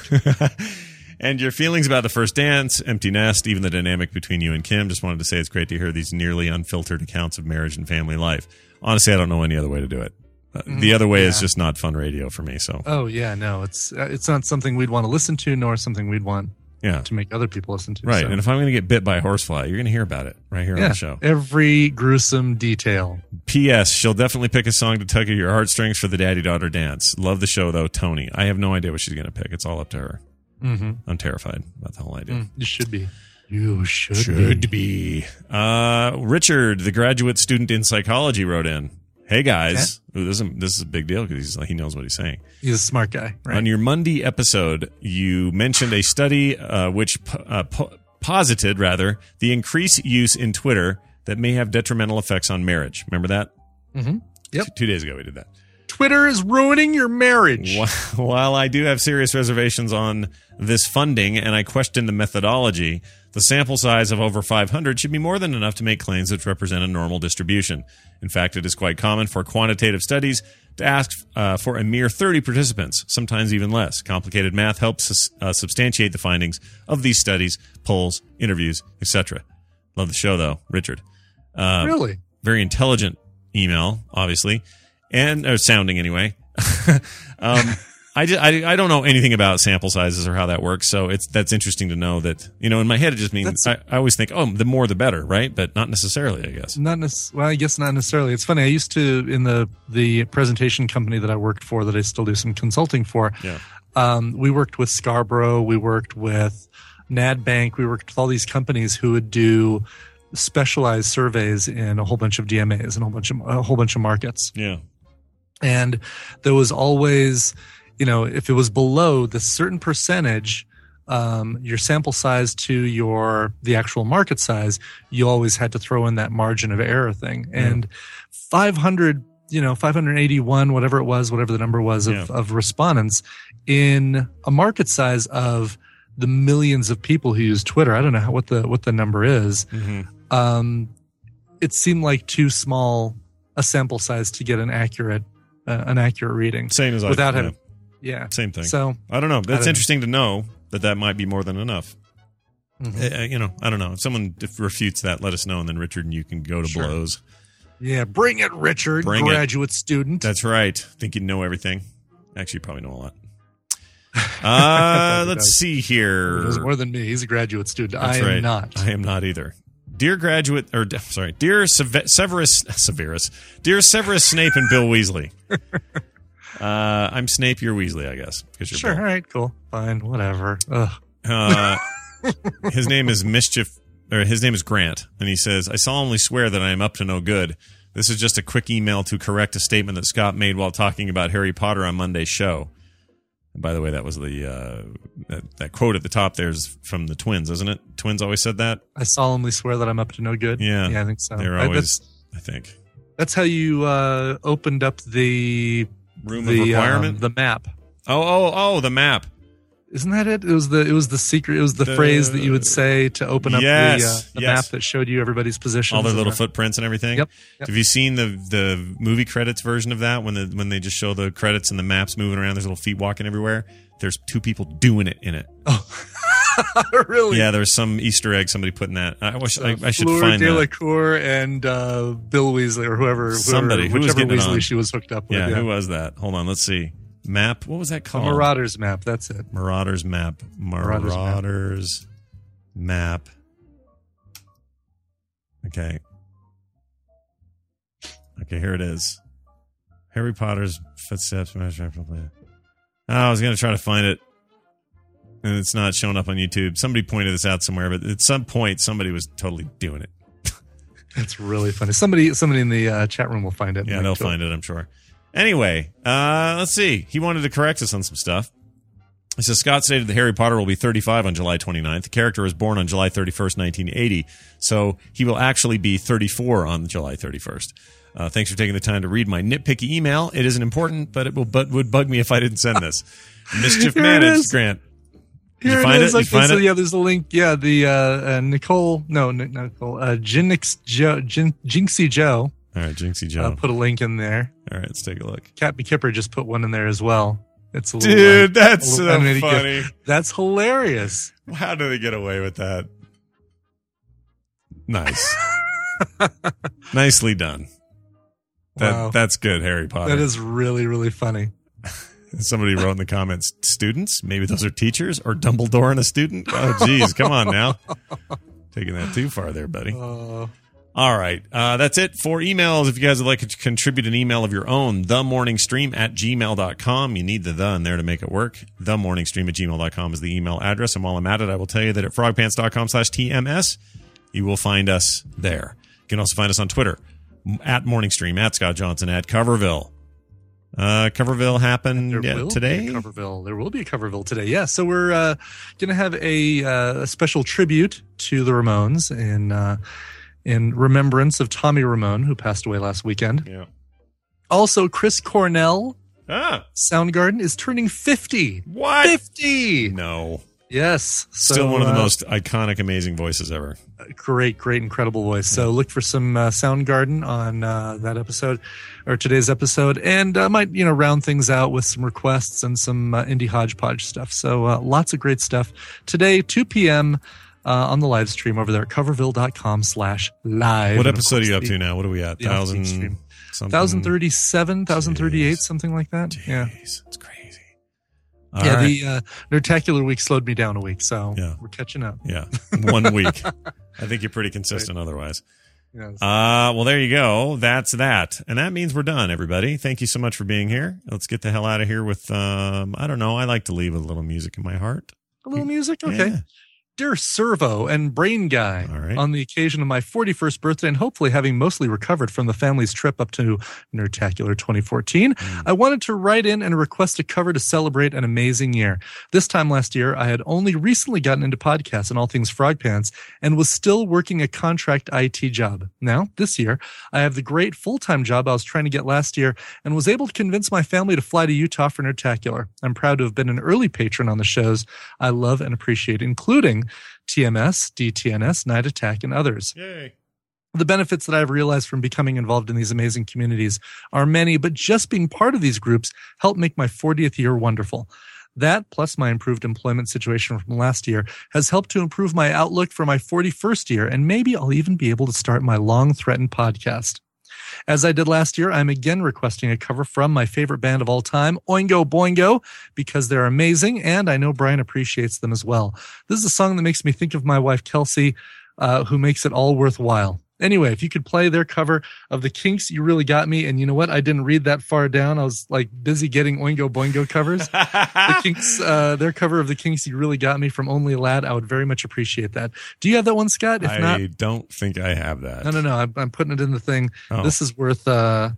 And your feelings about the first dance, empty nest, even the dynamic between you and Kim. Just wanted to say it's great to hear these nearly unfiltered accounts of marriage and family life. Honestly, I don't know any other way to do it. The other way is just not fun radio for me. So. Oh yeah, no, it's not something we'd want to listen to, nor something we'd want to make other people listen to. Right, so. and if I'm going to get bit by a horsefly, you're going to hear about it right here on the show. Every gruesome detail. P.S. She'll definitely pick a song to tug at your heartstrings for the daddy-daughter dance. Love the show, though, Tony. I have no idea what she's going to pick. It's all up to her. Mm-hmm. I'm terrified about the whole idea. You should be. You should be. Richard, the graduate student in psychology, wrote in. Hey guys, Ooh, this is a big deal because he knows what he's saying. He's a smart guy. Right? On your Monday episode, you mentioned a study which posited the increased use in Twitter that may have detrimental effects on marriage. Remember that? Mm-hmm. Yep. 2 days ago we did that. Twitter is ruining your marriage. While I do have serious reservations on this funding and I question the methodology, the sample size of over 500 should be more than enough to make claims which represent a normal distribution. In fact, it is quite common for quantitative studies to ask for a mere 30 participants, sometimes even less. Complicated math helps substantiate the findings of these studies, polls, interviews, etc. Love the show, though, Richard. Really? Very intelligent email, obviously. Or sounding anyway. I don't know anything about sample sizes or how that works, so that's interesting to know that, in my head it just means I always think, the more the better, right? But not necessarily, I guess. I guess not necessarily. It's funny. I used to, in the presentation company that I worked for, that I still do some consulting for, we worked with Scarborough, we worked with NADBank, we worked with all these companies who would do specialized surveys in a whole bunch of DMAs and a whole bunch of markets. Yeah. And there was always, if it was below this certain percentage, your sample size to the actual market size, you always had to throw in that margin of error thing. Yeah. And 581, whatever the number was of respondents in a market size of the millions of people who use Twitter. I don't know what the number is. Mm-hmm. It seemed like too small a sample size to get an accurate reading. Same as without having, same thing. So I don't know. That's interesting to know that might be more than enough. Mm-hmm. I don't know. If someone refutes that, let us know, and then Richard and you can go to blows. Yeah, bring it, Richard, graduate student. That's right. Think you know everything. Actually, you probably know a lot. Let's see here. He knows more than me. He's a graduate student. That's I am not. I am not either. Dear Severus Snape and Bill Weasley. I'm Snape, you're Weasley, I guess. Because you're Bill. All right, cool. Fine, whatever. His name is his name is Grant, and he says, I solemnly swear that I am up to no good. This is just a quick email to correct a statement that Scott made while talking about Harry Potter on Monday's show. And by the way, that was that quote at the top there is from the Twins, isn't it? Twins always said that. I solemnly swear that I'm up to no good. Yeah, I think so. They're always, I think. That's how you opened up the room of requirement, the map. Oh, the map. Isn't that it? It was the secret. It was the phrase that you would say to open up the map that showed you everybody's position, all their little footprints and everything. Yep. Have you seen the movie credits version of that when they just show the credits and the maps moving around? There's little feet walking everywhere. There's 2 people doing it in it. Oh, really? Yeah, there's some Easter egg somebody put in that. I wish I should Fleur find that. Delacour and Bill Weasley or whichever Weasley she was hooked up with. Yeah, who was that? Hold on, let's see. Map. What was that called? Marauders map. That's it. Marauders map. Marauders map. Okay. Okay, here it is. Harry Potter's footsteps. Oh, I was going to try to find it, and it's not showing up on YouTube. Somebody pointed this out somewhere, but at some point, somebody was totally doing it. That's really funny. Somebody in the chat room will find it. Yeah, they'll find it, I'm sure. Anyway, let's see. He wanted to correct us on some stuff. He says, Scott stated that Harry Potter will be 35 on July 29th. The character was born on July 31st, 1980, so he will actually be 34 on July 31st. Thanks for taking the time to read my nitpicky email. It isn't important, but it would bug me if I didn't send this. Mischief managed, Grant. Did you find it? Okay, so yeah, there's a link. Yeah, the Nicole, Jinxie Joe. All right, Jinxie Joe. Put a link in there. All right, let's take a look. Cat B. Kipper just put one in there as well. It's a little, dude, that's so funny. That's hilarious. How do they get away with that? Nice. Nicely done. Wow. That's good, Harry Potter. That is really, really funny. Somebody wrote in the comments, students? Maybe those are teachers or Dumbledore and a student? Oh, geez. Come on now. Taking that too far there, buddy. All right. That's it for emails. If you guys would like to contribute an email of your own, themorningstream@gmail.com. You need the in there to make it work. Themorningstream@gmail.com is the email address. And while I'm at it, I will tell you that at frogpants.com/TMS, you will find us there. You can also find us on Twitter, at Morningstream, at Scott Johnson, at Coverville. Coverville happened today. There will be a Coverville today. Yeah, so we're going to have a special tribute to the Ramones in remembrance of Tommy Ramone, who passed away last weekend. Yeah. Also, Chris Cornell, Soundgarden, is turning 50. What? 50! No. Yes. Still one of the most iconic, amazing voices ever. Great, incredible voice. So look for some Soundgarden on that episode, or today's episode, and I might round things out with some requests and some indie hodgepodge stuff. So lots of great stuff today, 2 p.m. On the live stream over there at coverville.com/live. What episode are you up to now? What are we at? 1037, 1038, something like that. Jeez, yeah, it's crazy. The Nerdtacular week slowed me down a week, so we're catching up. Yeah, 1 week. I think you're pretty consistent otherwise. Yes. Well, there you go. That's that. And that means we're done, everybody. Thank you so much for being here. Let's get the hell out of here with, I don't know. I like to leave a little music in my heart. A little music? Okay. Yeah. Dear Servo and Brain Guy, on the occasion of my 41st birthday and hopefully having mostly recovered from the family's trip up to Nerdtacular 2014, I wanted to write in and request a cover to celebrate an amazing year. This time last year, I had only recently gotten into podcasts and all things Frog Pants and was still working a contract IT job. Now, this year, I have the great full-time job I was trying to get last year and was able to convince my family to fly to Utah for Nerdtacular. I'm proud to have been an early patron on the shows I love and appreciate, including TMS, DTNS, Night Attack, and others. Yay. The benefits that I've realized from becoming involved in these amazing communities are many, but just being part of these groups helped make my 40th year wonderful. That, plus my improved employment situation from last year, has helped to improve my outlook for my 41st year, and maybe I'll even be able to start my long-threatened podcast. As I did last year, I'm again requesting a cover from my favorite band of all time, Oingo Boingo, because they're amazing, and I know Brian appreciates them as well. This is a song that makes me think of my wife, Kelsey, who makes it all worthwhile. Anyway, if you could play their cover of The Kinks, You Really Got Me. And you know what? I didn't read that far down. I was busy getting Oingo Boingo covers. The Kinks, their cover of The Kinks, You Really Got Me from Only a Lad. I would very much appreciate that. Do you have that one, Scott? If not, I don't think I have that. No. I'm putting it in the thing. Oh. This is worth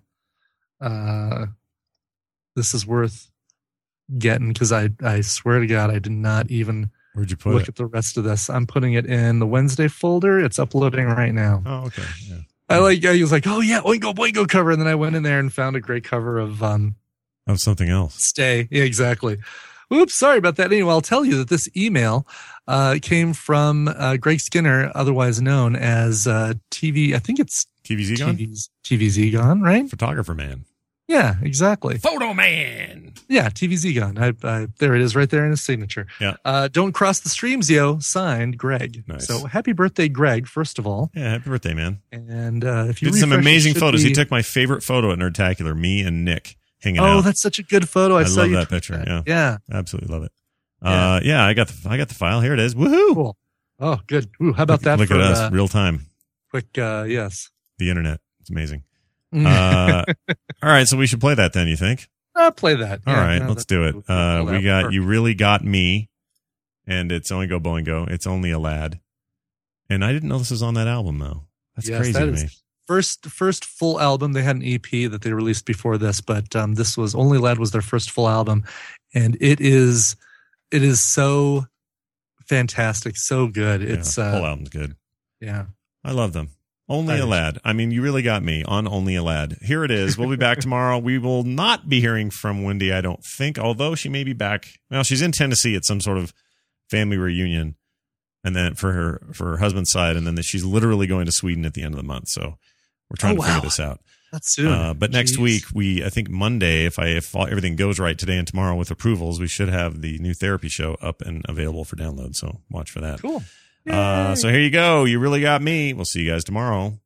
getting, because I swear to God, I did not even Where'd you put look at the rest of this. I'm putting it in the Wednesday folder. It's uploading right now. Oh, okay. Yeah. I was like, oh yeah, Oingo Boingo cover. And then I went in there and found a great cover of something else. Stay. Yeah, exactly. Oops, sorry about that. Anyway, I'll tell you that this email came from Greg Skinner, otherwise known as TV. I think it's TVZ Gone, right? Photographer man. Yeah, exactly. Photo man. Yeah, TVZ Gone. There it is, right there in his signature. Yeah. Don't cross the streams, yo. Signed, Greg. Nice. So happy birthday, Greg. First of all. Yeah, happy birthday, man. And if you did some amazing photos. Be... He took my favorite photo at Nerdtacular, me and Nick hanging out. Oh, that's such a good photo. I saw love you that picture. That. Yeah, absolutely love it. Yeah, I got the file. Here it is. Woohoo! Cool. Oh, good. Ooh, how about that? Look at us, real time. Quick, yes. The internet. It's amazing. All right, so we should play that then. You think? Play that. All right, let's do it. We got You Really Got Me, and it's Oingo Boingo. It's Only a Lad, and I didn't know this was on that album though. That's crazy to me. First full album. They had an EP that they released before this, but this was Only a Lad was their first full album, and it is so fantastic, so good. It's the whole album's good. Yeah, I love them. Only a Lad. I mean, You Really Got Me on Only a Lad. Here it is. We'll be back tomorrow. We will not be hearing from Wendy, I don't think, although she may be back. Well, she's in Tennessee at some sort of family reunion, and then for her husband's side, and then she's literally going to Sweden at the end of the month. So we're trying to figure this out. That's soon. But next week, I think Monday, if everything goes right today and tomorrow with approvals, we should have the new therapy show up and available for download. So watch for that. Cool. So here you go. You Really Got Me. We'll see you guys tomorrow.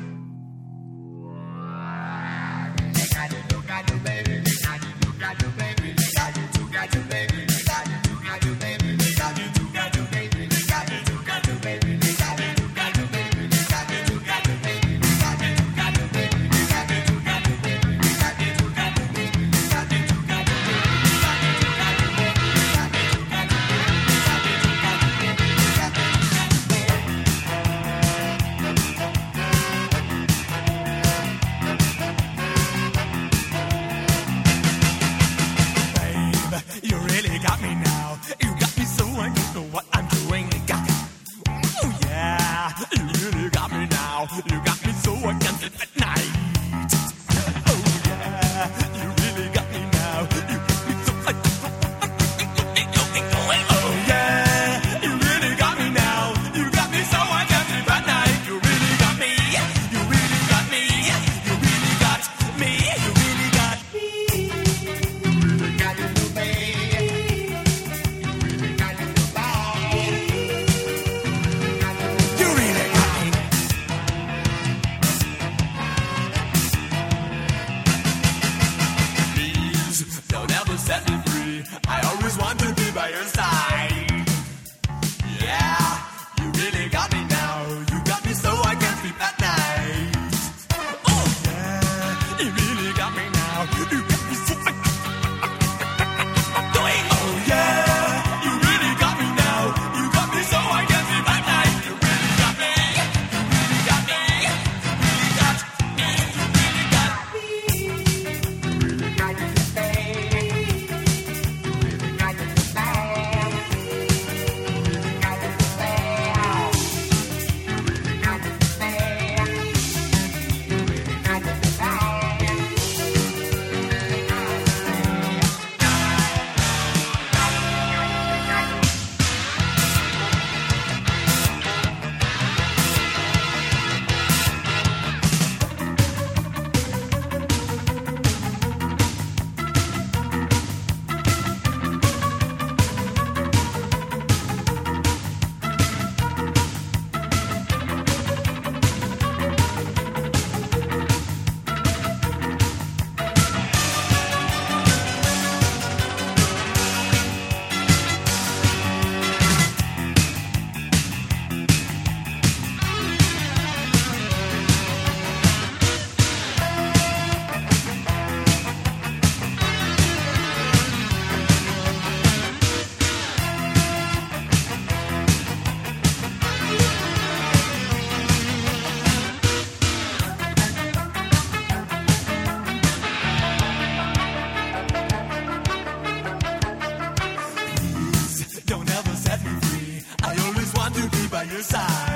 your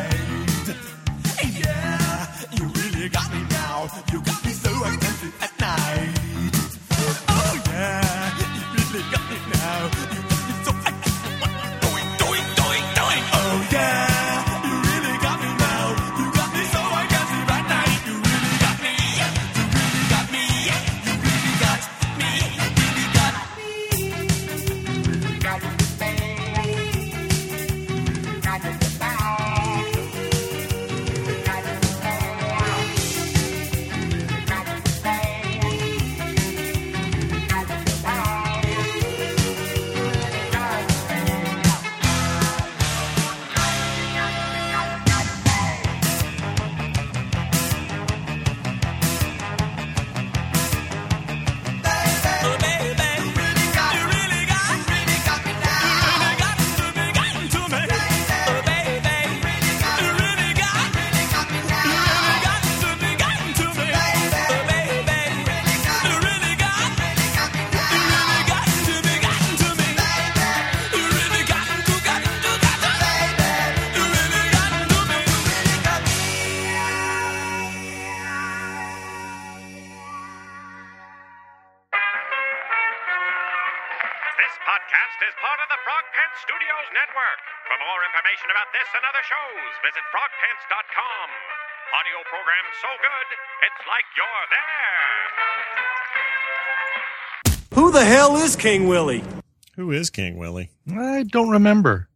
side. Yeah, you really got me now. You got me so I can't sleep at night. Oh yeah, you really got me now. You This podcast is part of the Frog Pants Studios Network. For more information about this and other shows, visit frogpants.com. Audio program so good, it's like you're there. Who the hell is King Willie? Who is King Willie? I don't remember.